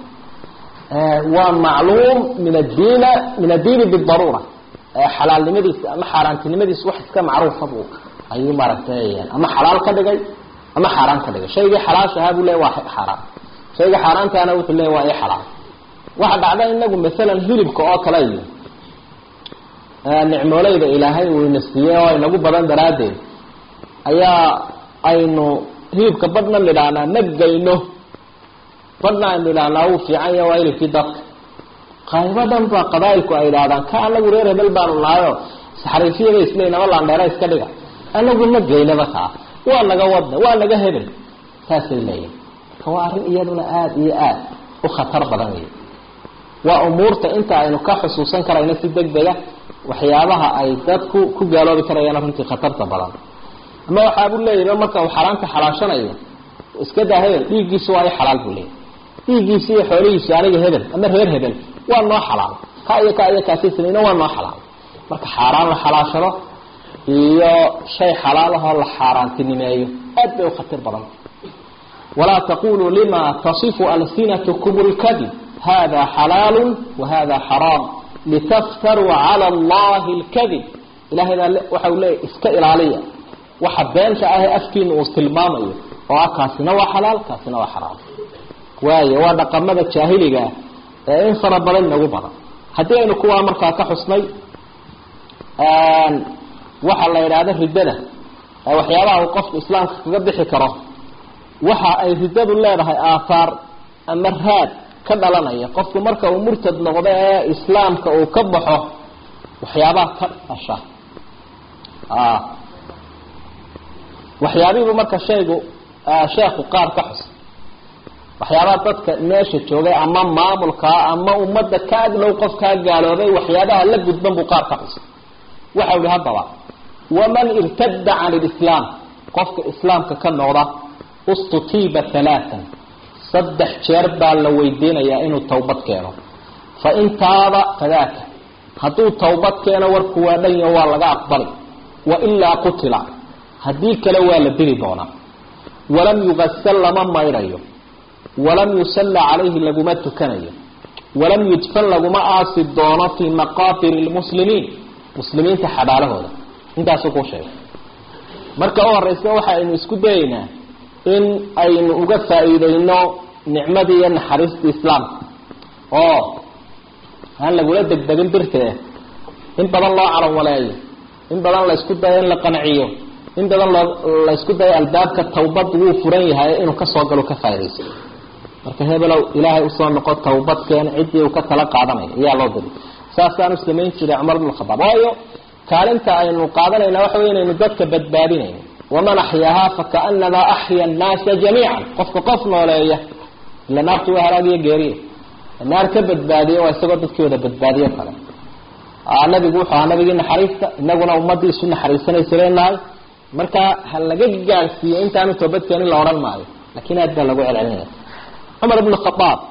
waa macluum min addiin min addiin bidaruura xalaalnimadiisa ama xaaraantinimadiisa wax iska macruufa buu ayuu maaragtay ama xalaal ka dhigay ama xaaraan ka dhigay shayga xalaashaha buu leeyahay waa xaraam shayga xaaraantaana wuxuu leeyahay waa ay xalaal waxa dhacda inagu midalan hilibka oo kale iyo nicmoolayda ilaahay uu inasiiyay oo inagu badan daraadeed ayaa aynu hilibka badna lidhaanaa nagayno badna aynu idhahnaa uu fiican yahay waa hilibkii dadka qaybadan baa qabaa'ilku ay idhaahdaan ka anagu reer hebel baanu nahayo saxariifiyada isleynaba laandheera iska dhiga anagu nagaynaba kaa waa naga wadna waa naga hebel saasay leeyihin marka waa arrin iyaduna aada iyo aada u khatar badan wey waa umuurta inta aynu ka xusuusan karayno si deg dega waxyaabaha ay dadku ku gaaloobi karayaan runtii khatarta badan ama waxaa buu leeyahay marka uu xaraanta xalaashanayo iska daa hebel dhiiggiisu waa xalaal buu leeyahay dhiiggiisu iyo xoolihiisu aniga hebel ama reer hebel waa noo xalaal ka iyo ka iyo kaasi sameeyna waa noo xalaal marka xaraan la xalaashado iyo shay xalaal ah oo la xaaraantinimeeyo aad bay u khatar badan ولا تقولوا لما تصف ألسنتكم الكذب هذا حلال وهذا حرام لتفتروا على الله الكذب إلهي وحولي اسكئل علي وحبان شعاه أفكين واستلمامي وكاسنا وحلال كاسنا وحرام واي وانا قمد الشاهلي إن صرب لنا وبرا هدين كوا مركا كحسني وحل إرادة ردده وحيالله وقف الإسلام قد حكره waxa ay ridadu leedahay aafaar ama raad ka dhalanaya qofku marka uu murtad noqdo ee islaamka uu ka baxo waxyaabaha ka dhasha ah waxyaabihu marka shaygu sheekhu qaar ka xus waxyaabaha dadka meesha joogay ama maamulka ama ummadda ka aglow qof ka gaaloobay waxyaabaha la gudban buu qaar ka xus waxa uu hadaba waman irtadda aan al-islam qofka islaamka ka noqda استطيب ثلاثا صدح جربا لو ويدينيا انه توبت كينو فان تاب فذاك هدو توبت كينو وركوا دنيا waa laga aqbal wa illa qutila hadii kale waa la diri doona walam yughsal lama mayrayo walam yusalla alayhi laguma tukanayo walam yudfan laguma aasi doona fi maqabir almuslimin muslimiinta xabaalahooda intaas oo sheegay marka oo horeysa waxa aynu isku daynaa in aynu uga faa'iideyno nicmadii iyo naxariista islaamka oo aan lagula degdegin birtee in badan loo calan waleeyo in badan la isku dayo in la qanciyo in badan la isku dayo albaabka tawbad wuu furan yahay inuu ka soo galo ka faa'iideysto marka hebelow ilaahay u soo noqo tawbad keen cidii uu ka tala qaadanayo ayaa loo diray saasaan u sameyn jiray Umar ibn Khattab waayo kaalinta aynu qaadanayna waxa weeye inaynu dadka badbaadinayno ومن أحياها فكأنما أحيا الناس جميعا قف قف نوليه إلا نار توها راقية قيرية النار كبت بادية ويستقدت كيودة بادية فلا النبي قوحوا النبي قلنا حريصة إنقنا أمدي السنة حريصة يسيرين ناي مركا هل لقيت قال فيه انت عنه توبت كان إلا وران معي لكن هذا لقوا على علمنا عمر بن الخطاب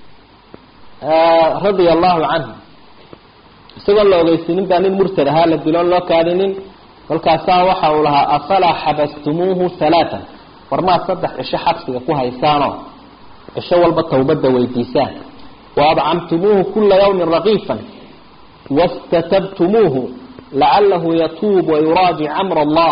آه رضي الله عنه استقل له قيسين انت عن المرسل هالة بلون له كارنين kolkaasaa waxa uu lahaa afala xabastumuuhu halaatan warmaa saddex cisho xabsiga ku haysaano cisho walba tawbadda weydiisaan waadcamtumuuhu kula yawmin raqiifan wastatabtumuuhu lacalahu yatuub wayuraajic amra allah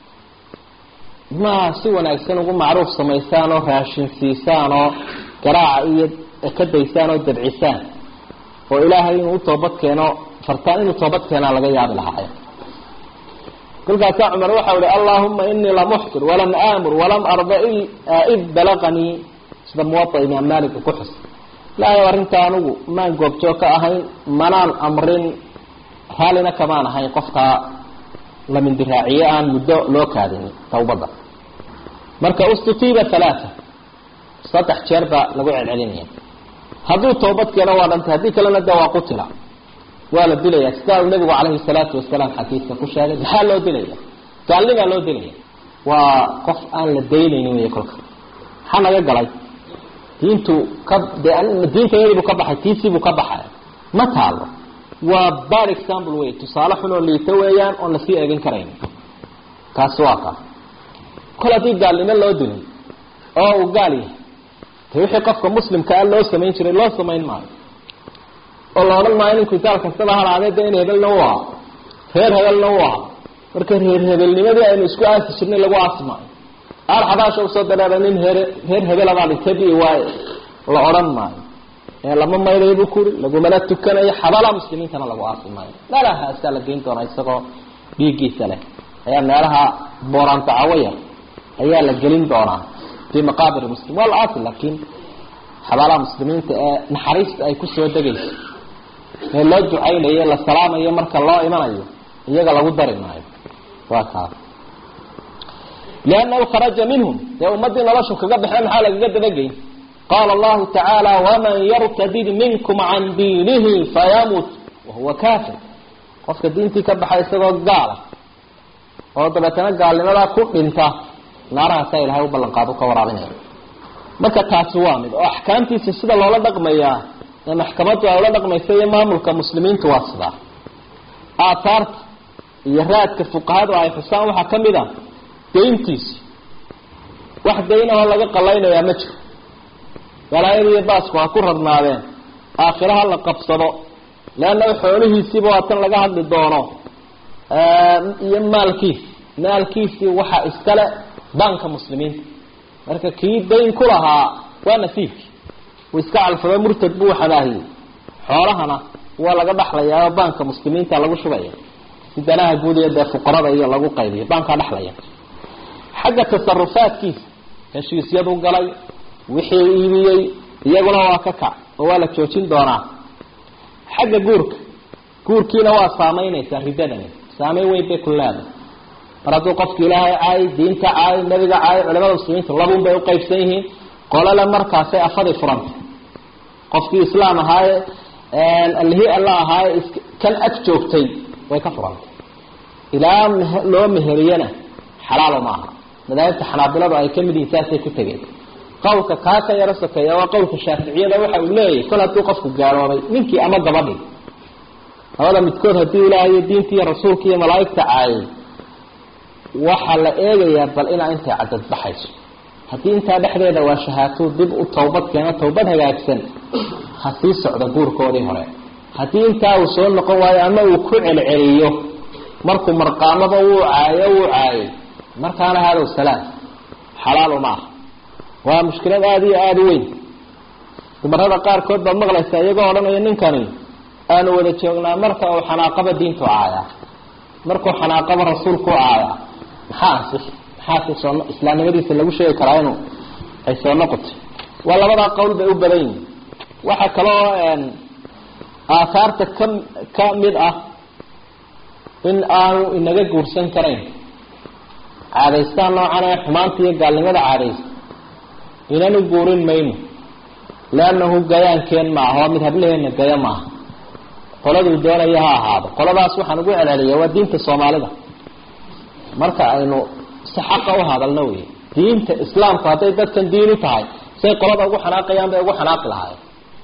maa si wanaagsan ugu macruuf samaysaan oo raashin siisaan oo garaaca iyo ka daysaan oo dabcisaan oo ilaahay inuu toobad keeno fartaan inuu toobad keenaa laga yaabi lahaa كل ذا عمر وحول اللهم إني لمحسر ولم آمر ولم أرضى إذ بلغني سيدا موطئ إمام مالك وكحس لا يورنت أنه ما نقوب توقع أهين منان أمرين حالنا كمان أهين قفتا لمن دفاعيان مدو لوكادين توبضا مركا أستطيب ثلاثة سطح شربة لقوع العلمية هذو توبتك نوالا انت هذيك لنا دواء قتلا ولا دليا استاذ النبي عليه الصلاه والسلام حديثه كشاله حال لو دليا قال لي لو دليا وقف ان لديني ويكلك حنا غلay diintu ka diinta yari ka baxay tiisi buu ka baxay ma taalo waa bar example way tusaalaxun oo liita weeyaan oo la sii eegin karayn taas waa ka kuladi gaalnimo loo dilay oo uu gaali wixii qofka muslimka ah loo sameyn jiray loo sameyn maayo oo la oran maayo in kitaab kasta la halaadeen in hebelna waa heer hebelna waa marka heer hebelnimadii aynu isku aasi jirnay lagu aasmaayo ar xadaasho soo dareeran in heer heer hebelada tabii waay la oran maayo lama mayray buu ku lagu mala tukanay xabala muslimiintana lagu aasmay meelaha asala geyntoona isagoo dhiigiisa leh ayaa meelaha booranta awaya ayaa la gelin doonaa في مقابر المسلمين والأصل لكن حبالا مسلمين نحريص أي كسر دقيق لا دعاء لي لا سلام يا مرك الله إيمان أيه يجعل ودر معي واسع لأنه خرج منهم يوم مدين الله شوك قد حال حالة قد دقيق قال الله تعالى ومن يرتد منكم عن دينه فيموت وهو كافر قفك الدين تكبح يسوى قالة وطبعا قال لنا لا كل انت naaraha saylahay u ballan qaado ka waraabinay marka taas waa mid oo ahkaamtiisa sida loola dhaqmayaa ee maxkamaddu ay ula dhaqmayso maamulka muslimiintu waa sida aataart iyo raadka fuqahaadu ay xusaan waxa kamid ah deyntiisa wax deyn oo laga qalaynayaa ma jiro walaayay baas waa ku radnaadeen aakhiraha la qabsado laana xoolihiisiiba waatan laga hadli doono ee iyo maalkiisa maalkiisa waxa iskale banka muslimiin marka kii deyn ku lahaa waa nasiibki oo iska calfada murtad buu xadaahi xoolahana waa laga dhaxlayaa banka muslimiinta lagu shubaya sidanaha guud ee fuqarada iyo lagu qaybiyo banka dhaxlaya xagga tasarrufaadkiisa heshiisyadu galay wixii iibiyay iyaguna waa ka kac oo waa la joojin doonaa xagga guurka guurkiina waa saameynaysa ridadan saameyn weyn bay ku leedahay maradu qofkii ilaahay ay diinta ay nabiga ay culimada muslimiinta labun bay u qaybsan yihiin qolala markaas ay afadi furanta qofkii islaam ahaa ee allahi allah ahaa kan ag joogtay way ka furanta ilaa loo meheriyana xalaal ma aha madaahibta xanaabiladu ay kamid yihiin taasay ku tageen qowlka kaasa yara sakeeya waa qowlka shaafiiciyada waxa uu leeyahay kala tuu qofku gaaroobay ninkii ama gabadhii hawada midkood hadii ilaahay diintii rasuulkii iyo malaa'ikta ay waxa la eegayaa bal ina inta cadad baxayso hadii inta dhaxdeeda waa shahaado dib u toobad keena toobad hagaagsan hasii socdo guurkoodii hore hadii inta uu soo noqon waayo ama uu ku celceliyo markuu marqaamada uu caayo uu caayo markaana hada salaam xalaal ma waa mushkilad aad iyo aad weyn dumarada qaar kood ba maqlaysa iyagoo oranaya ninkani aan wada joognaa marka uu xanaaqaba diintu caaya markuu xanaaqaba rasuulku caaya xaasif xaasif soo islaamnimadiisa lagu sheegi karaa inuu ay soo noqoto wala labada qowl bay u badan waxa kale oo aan aasaarta kam kamid ah in aanu inaga guursan karayn caadaystaan noocan ah xumaanta iyo gaalnimada caadays inaanu guurin mayno laanahu gayaankeen ma aha mid hableena gaya ma qoladu doonaya ha ahaado qoladaas waxaan ugu celceliyaa waa diinta Soomaalida marka aynu saxaqa u hadalno weey diinta islaamka haday dadkan diin u tahay say qolada ugu xanaaqayaan bay ugu xanaaqi lahaayeen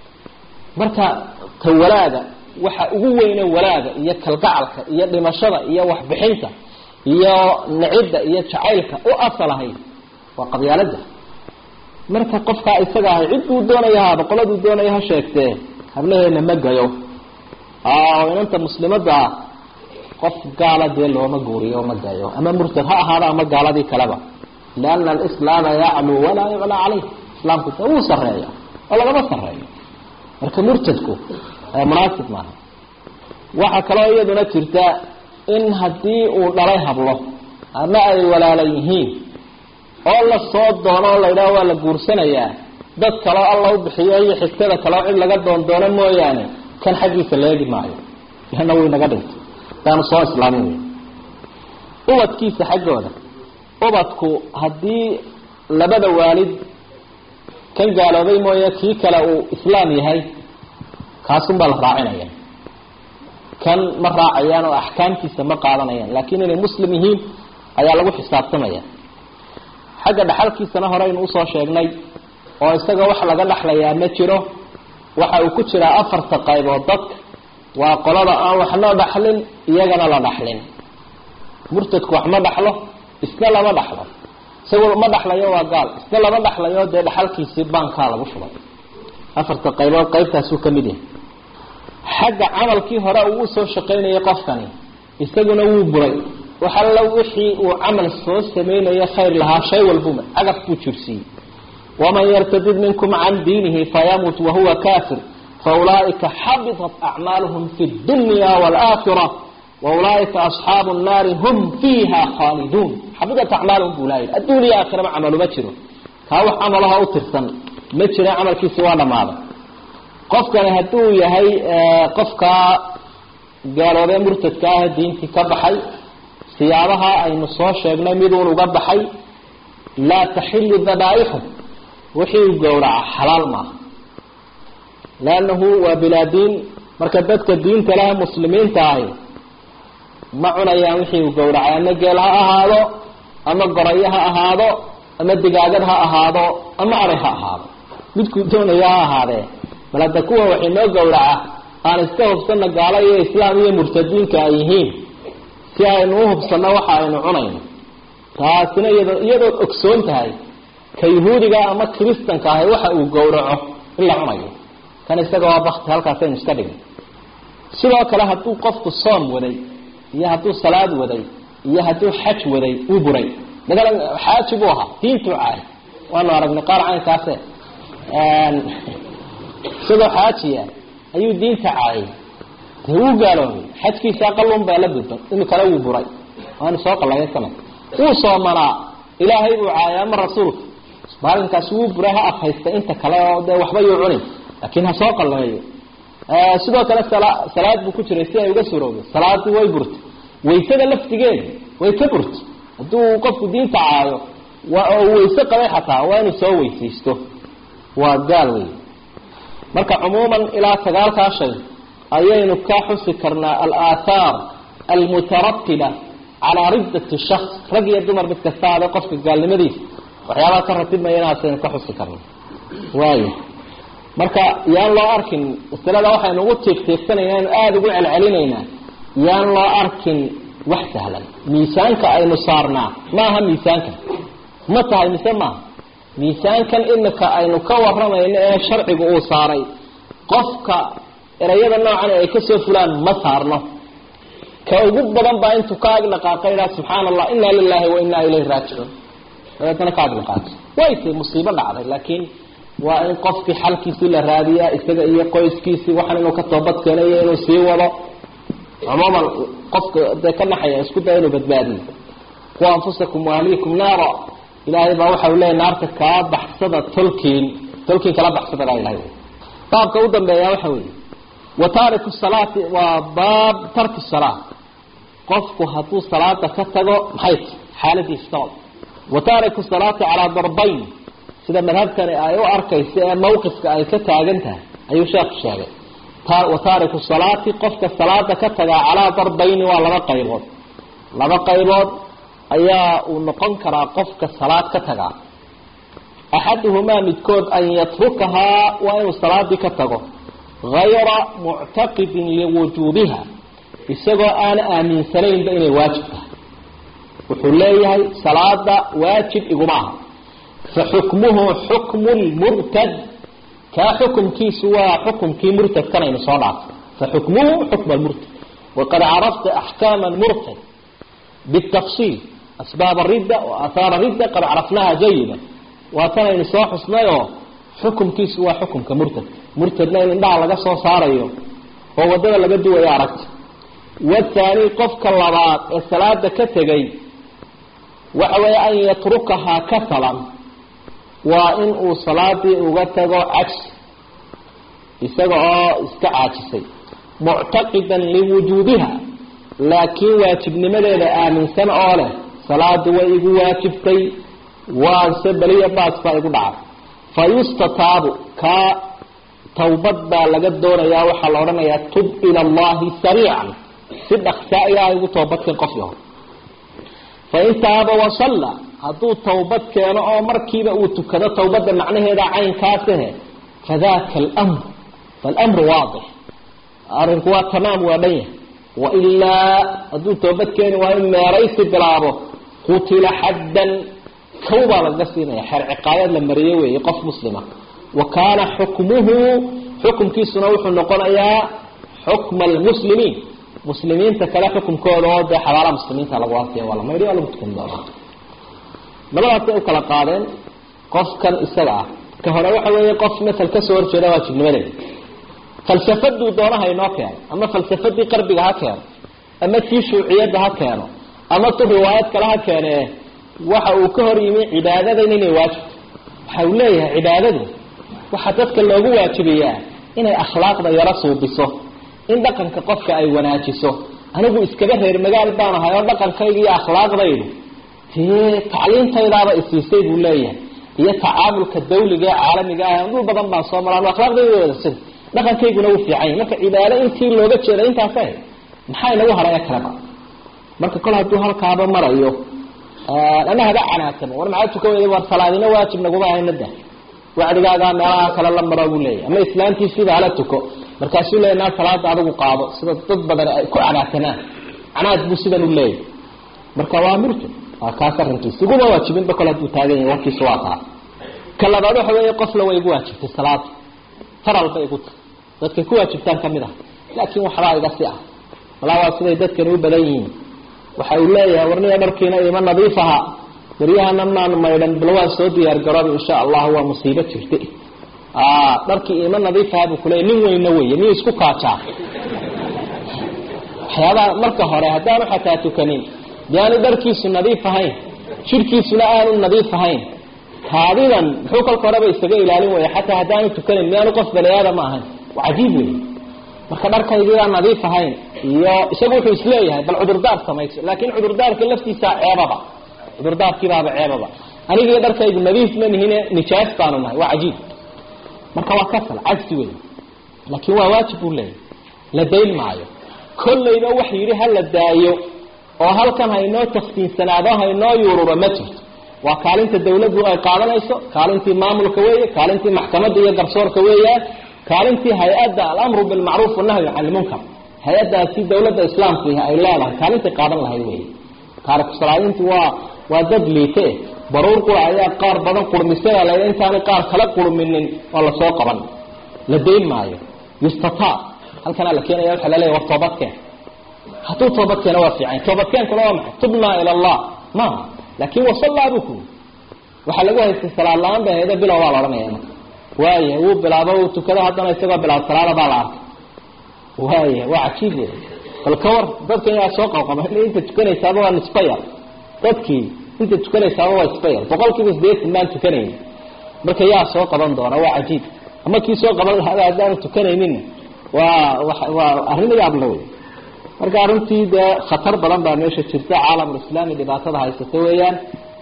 marka tawalaada waxa ugu weyn walaada iyo kalgacalka iyo dhimashada iyo wax bixinta iyo nacidda iyo jacaylka u asalahay waa qabyaalada marka qofka isaga ah cid uu doonayaa hada qoladu doonaya sheegtee hableena ma gayo aa inta muslimada qof gaalada looma guuriyo ma gayo ama murtad ha ahaada ama gaaladii kaleba laana al-islam ya'lu wala yu'la alayhi islaamku uu sareeyo wala ma sareeyo marka murtadku ay munaasib ma waxa kale oo iyaduna jirta in hadii uu dhalay hablo ama ay walaalayihiin oo la soo doono la ilaahay waa la guursanayaa dad kale Allah u bixiyay xigtada kale cid laga doon doono mooyaane kan xaqiisa leegi maayo yana way naga dhintay taan soo islaamiyo ubadkiisa xaqooda ubadku hadii labada waalid kan gaaloobay mooya kii kale uu islaam yahay kaasun baa la raacinaya kan ma raacayaan oo ahkaamtiisa ma qaadanayaan laakiin inay muslim yihiin ayaa lagu xisaabtamaya xagga dhaxalkiisana hore inuu soo sheegnay oo isaga wax laga dhaxlayaa ma jiro waxa uu ku jira afarta qaybood dad waa qolada aan wax loo dhaxlin iyagana la dhaxlin murtadku wax ma dhaxlo isla lama dhaxlo sabab ma dhaxlayo waa gaal isla lama dhaxlayo de dhaxalkiisa banka lagu shubay afarta qaybood qaybtaas uu kamid yahay xagga amalkii hore uu soo shaqeynayay qofkani isaguna wuu buray waxa la wixii uu amal soo sameeyay khayr laha shay walbuma agaf ku jirsi ومن يرتد منكم عن دينه فيموت وهو كافر فأولئك حبطت أعمالهم في الدنيا والآخرة وأولئك أصحاب النار هم فيها خالدون. حبطت أعمالهم بأولئك الدنيا آخرة ما عملوا مجروا كاو عملها أترسن مجرى عمل كي سوانا ماذا قفك هدو يهي قفك قالوا بي مرتدكاه دينتي كبحي سيارها أي نصوص شاقنا ميدون وقبحي لا تحل ذبائحهم وحي القورع حلال ما لأنه وبلادين مركبتك الدين تلاها مسلمين تاهي معنا يا وحي القورع أما قيلها أهادو أما قريها أهادو أما الدقاقرها أهادو أما عريها أهادو بدكم دون إياها هذا بلدكوها وحي ما قورع أنا استوى بسنة قالي إسلامية مرتدين كأيهين سيانوه بسنة وحاين عنين taasina iyadoo ogsoon tahay ka yahuudiga ama kristanka ah waxa uu gowraco in la cunayo kan isaga waa baqti halkaas ay iska dhigay sidoo kale hadduu qofku soom waday iyo hadduu salaad waday iyo hadduu xaj waday uu buray dadana xaaji buu ahaa diintu caay waana aragnay qaar caynkaas een sidoo xaajiya ayuu diinta caay uu gaaloobay xajkiisa qalun baa la gudbay inuu kala uu buray waana soo qalay sanad وصومنا إلهي وعايا من رسولك بارن كاسوب برها أفهست أنت كلا ده وحبا يعوني لكنها سوق الله آه سيدو كلا صلاة صلاة بكتير يسيا يقصروا صلاة ويبرت ويسد لفتجين ويكبرت دو قف دين تعايو ويسق ريحتها وين يسوي فيستو وقالوا مركا عموما إلى سجال كاشي أيين كاحو سكرنا الآثار المترتبة على ردة الشخص رجي الدمر بالكسادة قفك قال لمديس وحيالا كرتب ما يناسين كحس كرنا واي مركا يان الله أركن السلالة وحي نغطيك تيكتنا يان آد وقع العلينينا يان الله أركن وحسهلا ميسانك أي نصارنا ما هم ميسانك متى هاي مسمى ميسانك إنك أي نكور رمى إن شرعي قوة صاري قفك إريادا نوعا أي كسو فلان مصارنا كأوجد بدن باين تكاج لقاقيرا سبحان الله إنا لله وإنا إليه راجعون هذا تنكاج لقاق ويس مصيبة عليه لكن وإن قف في حال كيسي للرادية استجئية قيس كيسي وحنا إنه كتوبت كنيه إنه سي ولا عموما قف ده كنا حياة اسكت إنه بدبادي وأنفسكم وأهليكم نارا إلهي بروح ولا نار تكاب بحسد تلكين تلكين كلام بحسد لا إله طاب كودا بيا وحوي وتارك الصلاة وباب ترك الصلاة قفك هاتو صلاة كتغو محيط حالة استوى وتارك الصلاة على ضربين سيدا مذهب كان ايو اركي موقفك اي كتاغنتها ايو شاق الشاقة وتارك الصلاة قفك الصلاة كتغو على ضربين ولا قيبود لما قيبود ايا ونقنكرا قفك الصلاة كتغو احدهما متكود ان يتركها وان الصلاة كتغو غير معتقد لوجوبها isagoo aan aaminsaneyn inay waajib tahay wuxuu leeyahay salaada waajib iguma aha fa hukmuhu hukmu al-murtad ka hukmkiisu waa hukmkii murtad kana in soo dhaaf fa hukmuhu hukm al-murtad وقد عرفت أحكام المرتد بالتفصيل أسباب الردة وآثار الردة قد عرفناها جيدا وكان ينصاح حسنايو حكم كيس هو حكم كمرتد مرتد لا يندع لغا سو سارايو هو ودada laga duway aragti والثاني قفك اللبات الصلاة كتغي وحوى أن يتركها كسلا وإن صلاة وغتغو عكس يسغى استعاجسي معتقدا لوجودها لكن واجب نمدد آمن سنة أوله صلاة وإيقو واجبتي وانسبلية باسفا إيقو دعا فيستطاب كا توبت لقد دور يا وحل ورنا يتوب إلى الله سريعا صدق سائرا يقول توبت قفله فإن تاب وصلى هذو توبت كان أمر كيبا وتكذا توبت معناه هذا عين كاسه فذاك الأمر فالأمر واضح أرنكوا تمام وبيه وإلا هذو توبت كان وإما ريس بلابه قتل حدا كوبا لقصينا يحرع قايد لما ريوي يقف مسلمة وكان حكمه حكم كي سنوح النقل يا حكم المسلمين مسلمين تكلا حكم كودود حوالي مسلمين تلقواتي ولا ما يريد ولا متكن دارا نبغى أتوقع كلا قادم قف كان السبعة كهنا وحوي قف مثل كسور جدا واجب نمرين falsafadu doonaha inoo keeno ama falsafadii qarbiga ha keeno ama tii shuuciyada ha keeno ama tu riwaayad kale ha keene waxa uu ka hor yimi cibaadada inay waajib waxa uu leeyahay cibaadadu waxa dadka loogu waajibiyaa inay akhlaaqda yara suubiso in dhaqanka qofka ay wanaajiso anigu iskaga reer magaal baan ahay oo dhaqankayga iyo akhlaaqdaydu tii tacliintaydaaba isiisay buu leeyahay iyo tacaamulka dawliga ee caalamiga ah dhul badan baan soo maraa akhlaaqdaydu wada sid dhaqankayguna uu fiican marka cibaado intii looga jeeday intaas ah maxay lagu haraya kalaba marka kala haduu halkaaba marayo ana hada canaatan war maxaa tukaway war salaadina waajib nagu baahaynada wacdigaaga meelaha kala la maro buu leeyahay ama islaamtii sida ala tuko markaasuu leeyahay salaada adigu qaado sida dad badan ay ku canaatana canaad buu sidan u leeyahay marka waa mirto waa ka sarantiisa ugu waajibin ba kala haduu taagan yahay warkiisa waa taa kala baad waxa weeye qof la way waajibtay salaad faral bay ku dadka ku waajibtaan kamid ah laakiin waxa iga si ah wala waa sida dadka u badan yihiin waxa uu leeyahay warniga dharkiina ima nadiifaha wariyahana maan maydhan bilwaa soo diyaar garoon insha Allah waa musiibo jirtay ah dharkii ima nadiifaha buu kule nin weyna weeye nin isku kaaca hayada marka hore hadaan xataa tukanin yaani dharkiisu nadiif ahayn shirkiisuna aanu nadiif ahayn haadidan wuxuu kal qoraba isaga ilaalin way xataa hadaan tukanin miyaanu qof baleeyada ma ahayn wajiib weey marka dharkayga nadiif ahayn iyo isagu wuxuu isleeyahay bal cudurdaar sameeyay laakiin cudurdaarka laftiisa ceebaba cudurdaarkii baaba ceebaba aniga dharkaygu nadiif ma nihine nijaas baanu nahay waa ajiib marka waa kasal cagsi weey laakiin waa waajib u leeyahay la deyn maayo kullayna wax yiri hal la daayo oo halkan haynoo tafsiinsanaado haynoo yururo ma jirto waa kaalinta dawladdu ay qaadanayso kaalintii maamulka weeye kaalintii maxkamadda iyo garsoorka weeye kaalintii hay'adda al-amru bil ma'ruf wa nahyi 'anil munkar hay'adda si dawladda islaamka ay leedahay kaalintii qaadan lahayd weeye taariikh salaadintu waa waa dad liite baruur ku ayaa qaar badan qurmisay la intaan qaar kala qurminin oo la soo qaban la deyn maayo yustata halkan la keenayo waxa la leeyahay toobadka hadduu toobadkeena waa fiican toobadkeen kula waa maxay tubna ila Allah ma laakiin wasalla abukum waxa lagu haystay salaad laan baa heeda bilow waa la oranayaa waaye uu bilaabo uu tukada hadana isagoo bilaab salaada baa la arkay waaye waa cajiib bal kawar dadka ayaa soo qalqabay inta tukanaysaaba waa nisbaya dadkii inta tukanaysaaba waa nisbaya boqolkiiba sideetan maan tukanay marka yaa soo qaban doona waa cajiib ama kii soo qaban lahaa hadaan tukanaynin waa waa arrin yaab leh marka arrintii de khatar badan baa meesha jirta caalamka islaamiga dhibaatada haysata weeyaan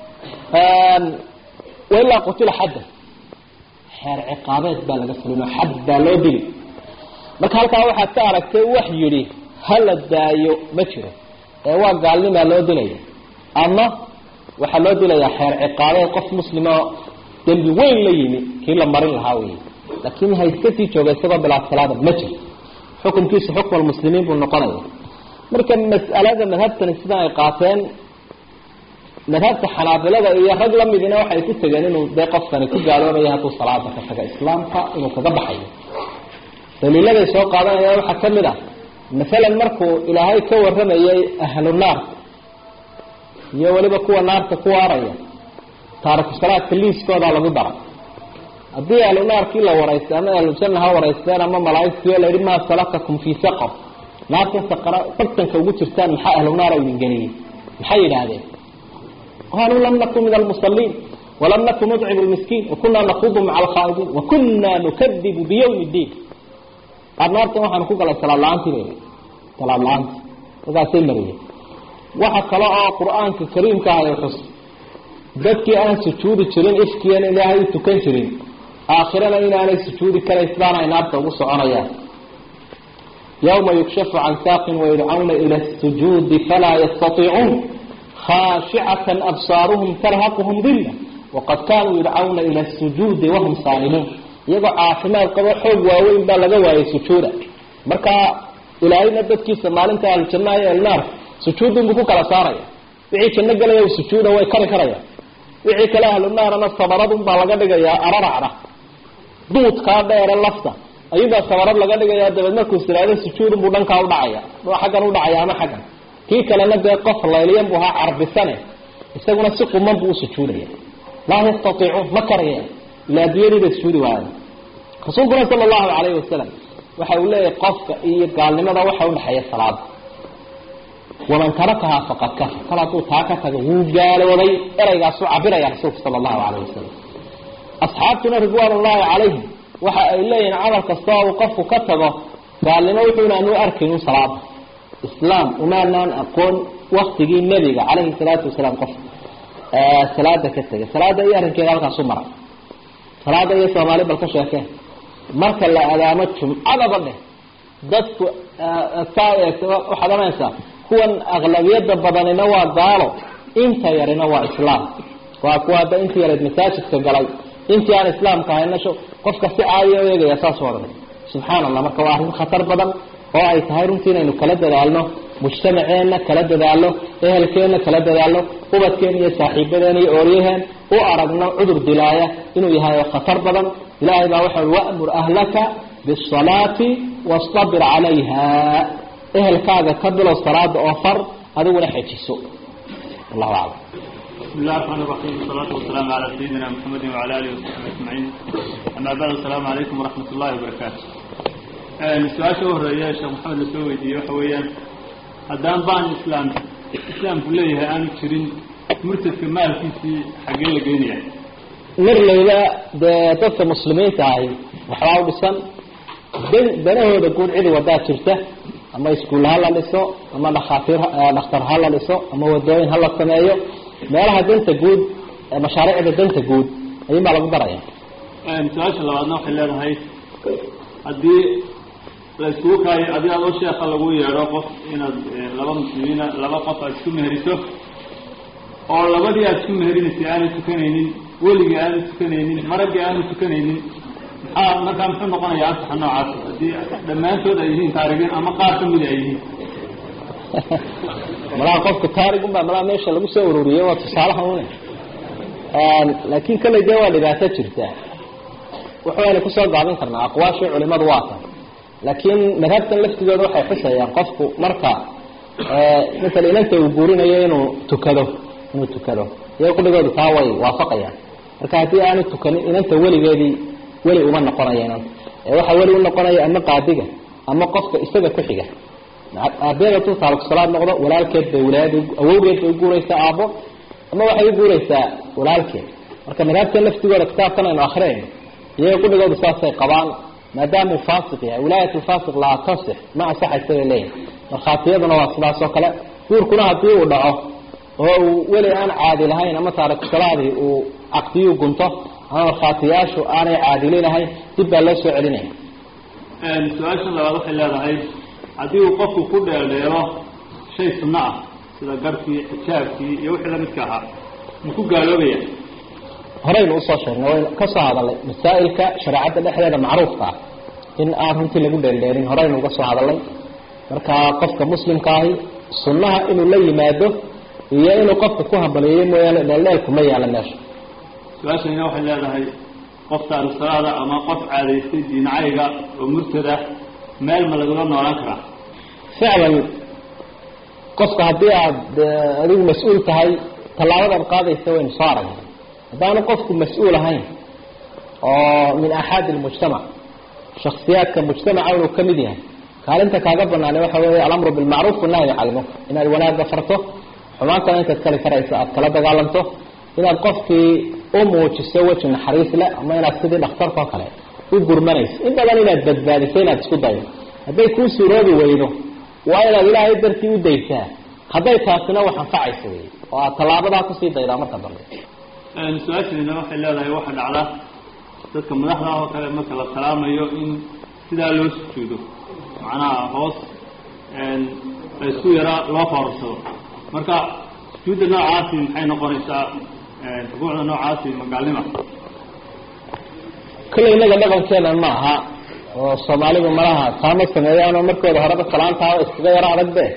aan wala qutila hadda xeer ciqaabeed baa laga fulino xadda loo dili marka halka waxa ka aragtay wax yiri hal daayo ma jiro ee waa gaalnimo loo dilay ama waxa loo dilay xeer ciqaabeed qof muslimo dambi weyn la yimi kii la marin lahaa weey laakiin hayskati joogay sabab la salaada ma jiro xukunkiisa xukm muslimiin buu noqonayaa marka mas'alada madhabtan sida ay qaateen madhabta xanaabilada iyo rag la midina waxay ku tageen inuu deeqafkan ku gaaloobayo haduu salaada ka taga islaamka inuu kaga baxayo daliilada soo qaadanaya waxa kamid ah midalan markuu ilaahay ka waramayay ahlu naar iyo waliba kuwa naarta ku waaraya taariikh salaadka liiskooda lagu daro hadii ahlu naarkii la wareystay ama ahlu jannaha wareysteen ama malaa'iktii la yiri ma salakakum fi saqar naarta saqara qoftanka ugu jirtaan maxaa ahlu naar ay galiyay maxay yiraahdeen قالوا لم نكن من المصلين ولم نكن نطعم المسكين وكنا نخوض مع الخائضين وكنا نكذب بيوم الدين النار waxaan ku galay salaad laantii salaad laantii waxa sameeyay waxa kala oo quraanka kariimka ah xus dadkii aan sujuudi jirin iskiyana ilaahay tukan jirin aakhirana inaanay sujuudi kale islaana inaarta ugu soconayaan يوم يكشف عن ساق ويدعون إلى السجود فلا يستطيعون خاشعة أبصارهم ترهقهم ذلة وقد كانوا يدعون إلى السجود وهم صالمون يقع عاصمة القبر حب ووين بلغوا يسجودا مركا إلهي نددكي سمالنتا الجنة النار سجود بكوك على ساريا وعي كنا قال يو سجودا ويكري كريا وعي كلاها النار أنا الصبرات بلغا يا أرارعنا دوت كادا يرى اللفظة أيضا الصبرات لغا يا دبنكو سلالة سجود بودنكا ودعيا وحقا ودعيا ما حقا kii kalena de qof leeyeen buu ha arbisane isaguna si quman buu sujuudaya la yastatiicu makariya la diyada sujuudi waa rasuulku sallallahu alayhi wasallam waxa uu leeyahay qofka iyo gaalnimada waxa u dhaxeeya salaad waman tarakaha faqad kafar salaatu taaka taga wuu gaalooday eraygaas uu cabiraya rasuulka sallallahu alayhi wasallam asxaabtuna ridwaanullaahi calayhim waxa ay leeyihiin camal kasta oo qofku ka tago gaalnimo wuxuuna aanu arkayn salaad islaam umaanaan aqoon waqtigii nabiga calayhi salaatu wasalaam qof ee salaada ka tagay salaada iyo arrinkeeda halkaas u maray salaada iyo Soomaali balka sheekay marka la aadaamo jumcada badhe dadku saayay waxa dhamaysa kuwan aqlabiyada badanina waa gaalo inta yarina waa islaam waa kuwa da inta yareed masaajidka galay inta aan islaamka hayna qofka si caadi ah eegaya saas waran subhanallah marka waa arrin khatar badan oo ay tahay runtii inaynu kala dadaalno mujtamaceena kala dadaalo ehelkeena kala dadaalo ubadkeena iyo saaxiibadeena iyo ooriyaheen u aragno cudur dilaaya inuu yahay khatar badan ilaahay baa waxa uu wa'mur ahlaka bis-salati wastabir 'alayha ehelkaaga ka bilo salaada oo far adiguna xajiso Allahu a'lam بسم الله الرحمن الرحيم والصلاة والسلام على سيدنا محمد وعلى آله وصحبه أجمعين أما بعد السلام عليكم ورحمة الله وبركاته السؤال شو الرئيس الشيخ محمد السويدي وحويا هدان بان الإسلام الإسلام كله أنا كشرين مرتد كمال في حقين لقينيا مر ليلة ده مسلمين تعي وحاول بسم بن بنه هذا يكون عدو ودات شرته أما يسكول هلا لسه أما نخاطر نختار هلا لسه أما ودوين هلا السماية meelaha danta guud mashaariicda danta guud ayay ma lagu daraya een su'aasha labaadna waxay leedahay hadii la isku kaayo hadii aad oo sheekha lagu yeero qof inaad laba muslimiina laba qof aad isku meheriso oo labadii aad isku meherinaysa aan tukanaynin weliga aan tukanaynin maragga aan tukanaynin maxaa markaa muxuu noqonayaa sax noocaas hadii dhammaantood ay yihiin taariikhin ama qaar ka mid ay yihiin malaa qofka taariikh uma malaa meesha lagu soo ururiyo waa tusaalaha una aan laakiin kale jawaab dhibaato jirta waxaan ku soo gaabin karnaa aqwaasha culimadu waata laakiin madhabtan laftigooda waxay xusayaan qofku marka ee midna inta uu guurinayo inuu tukado inuu tukado iyagu qudhigooda taa way waafaqayaan marka hadii aanu tukanin inta weligeedii weli uma noqonayaan ee waxa weli u noqonaya ama qaadiga ama qofka isaga ku xiga abeeda tu taariikh salaad noqdo walaalkeed bay walaad awowgeed bay guuraysaa aabo ama waxay guuraysaa walaalkeed marka madhabta laftigooda kitaabkan aynu akhriyayno iyagu qudhigooda saasay qabaan maadaama uu faasiq yahay wilaayatu faasiq la tasix ma asaxaysa leeyahay markhaatiyaduna waa sidaas oo kale guurkuna haddii uu dhaco oo uu weli aan caadi lahayn ama taariikh salaadii uu aqdiyo gunto ama markhaatiyaashu aanay caadili lahayn dib baa loo soo celinaya een su'aasha labaad waxay leedahay haddii uu qofku ku dheeldheelo shay sunno ah sida garkii xijaabkii iyo wixii la midka ahaa ma ku gaaloobaya horeynu usoo sheegnay way ka soo hadalay masaa'ilka shareecada dhexdeeda macruufka ah in aan runtii lagu dheeldheelin horeynu uga soo hadalay marka qofka muslimka ahi sunnaha inuu la yimaado iyo inuu qofka ku habaleeyo mooyaane dheeldheelku ma yaala meesha su-aashayna waxay leedahay qof taariikh salaada ama qof caadaystay diinacayga oo murtada meel ma lagula noolaan karaa ficlan qofka haddii aad adigu mas-uul tahay tallaabadaad qaadaysa waynu soo aragnay haddaanu qofku mas-uul ahayn oo min axaadi almujtamac shaksiyaadka mujtamaca inuu ka mid yahay kaalinta kaaga banaanay waxa weeye alamru bilmacruuf wanahyi cani lmunkar inaad wanaagga farto xumaantana intaad kali karayso aad kala dagaalanto inaad qofkii u muujiso weji naxariis leh ama inaad sidii dhakhtarka oo kale u gurmanayso in badan inaad badbaadiso inaad isku dayo hadday kuu suuroobi weydo waa inaad ilaahay dartii u daysaa hadday taasina wax anfacaysa wey oo aad tallaabadaa kusii daydaa marka dambe su-aashaydina waxay leedahay waxa dhacda dadka madaxda oo kale marka la salaamayo in sidaa loo sujuudo macnaha hoos la isku yaraa loo foorarsado marka sujuudda noocaasi maxay noqonaysaa rukuucda noocaasi magaalnima kalley inaga dhaqankeena ma aha oo soomaalidu malaha taama sameeyaanoo markooda horeba salaantaa iskaga yaro adag be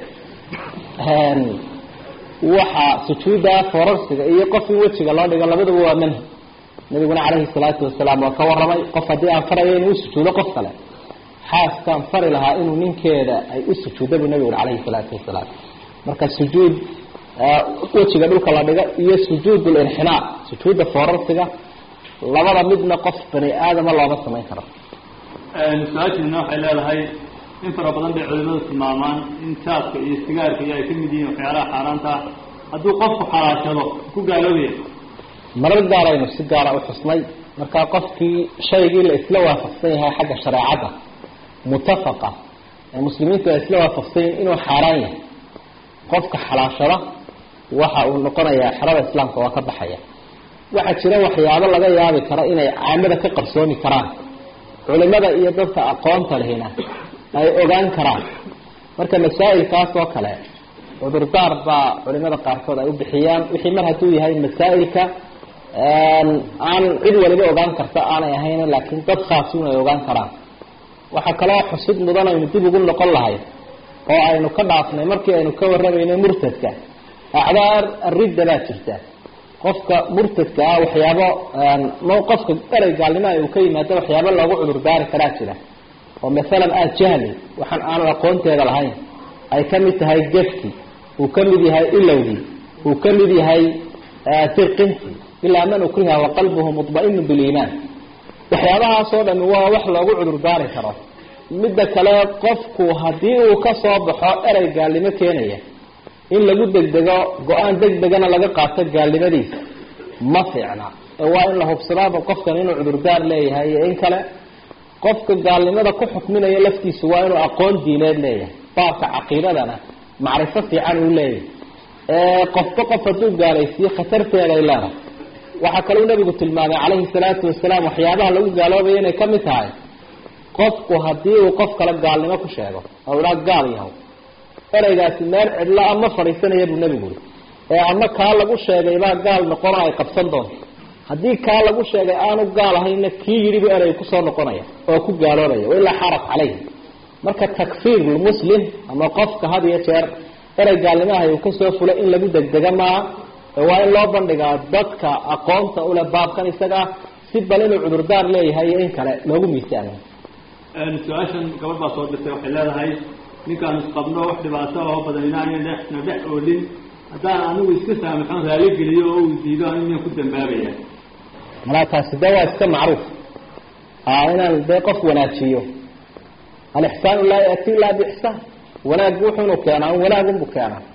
waxa sujuudda foorarsiga iyo qof in wejiga loo dhigo labaduba waa manhi nabiguna calayhi salaatu wasalaam waa ka warramay qof haddii aan farayo inuu u sujuudo qof kale xaaskaan fari lahaa inuu ninkeeda ay u sujuudda buu nabigu calayhi salaatu wasalaam marka sujuud wejiga dhulka la dhigo iyo sujuud linxinaa sujuudda foorarsiga labada midna qof bani aadama looma samayn karo su-aashina waxay leedahay in fara badan bay culimadu tilmaamaan in jaadka iyo sigaarka iyo ay ka mid yihiin waxyaalaha xaaraanta ah hadduu qofku xalaashado ku gaaloobaya marar gaaraynu si gaara u xusnay markaa qofkii shaygii la isla waafaqsan yahay xagga shareecada mutafaqa ee muslimiintu ay isla waafaqsan yihiin inuu xaaraan yahay qofka xalaashada waxa uu noqonayaa xerada islaamka waa ka baxaya waxaa jira waxyaabo laga yaabi karo inay caamada ka qarsoomi karaan culimada iyo dadka aqoonta lehina ay ogaan karaan marka masaa'ilkaas oo kale cudurdaar baa culimada qaarkood ay u bixiyaan wixii mar hadduu yahay masaa'ilka aan cid waliba ogaan karta aanay ahayn laakiin dad khaasuun ay ogaan karaan waxaa kaloo xusid mudan aynu dib ugu noqon lahay oo aynu ka dhaafnay markii aynu ka warramaynay murtadka acdaar aridda baa jirta qofka murtadka ah waxyaabo qofka erey gaalnimo uu ka yimaado waxyaabo loogu cudurdaari karaa jira oo masalan ah jahli waxaan aanu aqoonteeda lahayn ay ka mid tahay gefki uu ka mid yahay ilowgi uu ka mid yahay tirqinti ilaa man ukriha wa qalbuhu mutma'innu biliimaan waxyaabahaasoo dhan waa wax loogu cudurdaari karo midda kale qofku haddii uu ka soo baxo erey gaalnimo keenaya in lagu degdego go-aan degdegana laga qaato gaalnimadiisa ma fiicna ee waa in la hubsadaaba qofkan inuu cudurdaar leeyahay iyo in kale qofka gaalnimada ku xukminaya laftiisu waa inuu aqoon diineed leeyahay baabka caqiidadana macrifo fiican uu leeyahay ee qofba qof hadduu gaalaysiiyo khatarteeda ay leedahay waxaa kaluu nabigu tilmaamay calayhi salaatu wasalaam waxyaabaha lagu gaaloobaya inay ka mid tahay qofku haddii uu qof kale gaalnimo ku sheego oo idhaa gaal yahow ereygaasi meel cidlo ama fadhiisanaya buu nebigu uri ee ama kaa lagu sheegay baa gaal noqona ay qabsan doonto haddii kaa lagu sheegay aanu gaal ahayna kii yidhibu erey kusoo noqonaya oo ku gaaloobaya wailaa xaraf caleyhi marka takfiir muslim ama qofka had iyo jeer erey gaalnimaha uu kasoo fulay in lagu degdega maaha waa in loo bandhigaa dadka aqoonta ule baabkan isaga si bal inuu cudurdaar leeyahay iyo in kale loogu miisaamo su-aashan gabadh baa soo dirtay waxay leedahay ninkaan isqabno wax dhibaato oo badan inaanay dhexna dhex oolin haddaan anigu iska saamaxoon raali geliyo oo uu diido anigu miyaan ku dambaabaya malaa taasi dee waa iska macruuf inaan dee qof wanaajiyo alixsaanu laa yati ilaa biixsaan wanaag wuxuunu keenaa wanaagunbu keenaa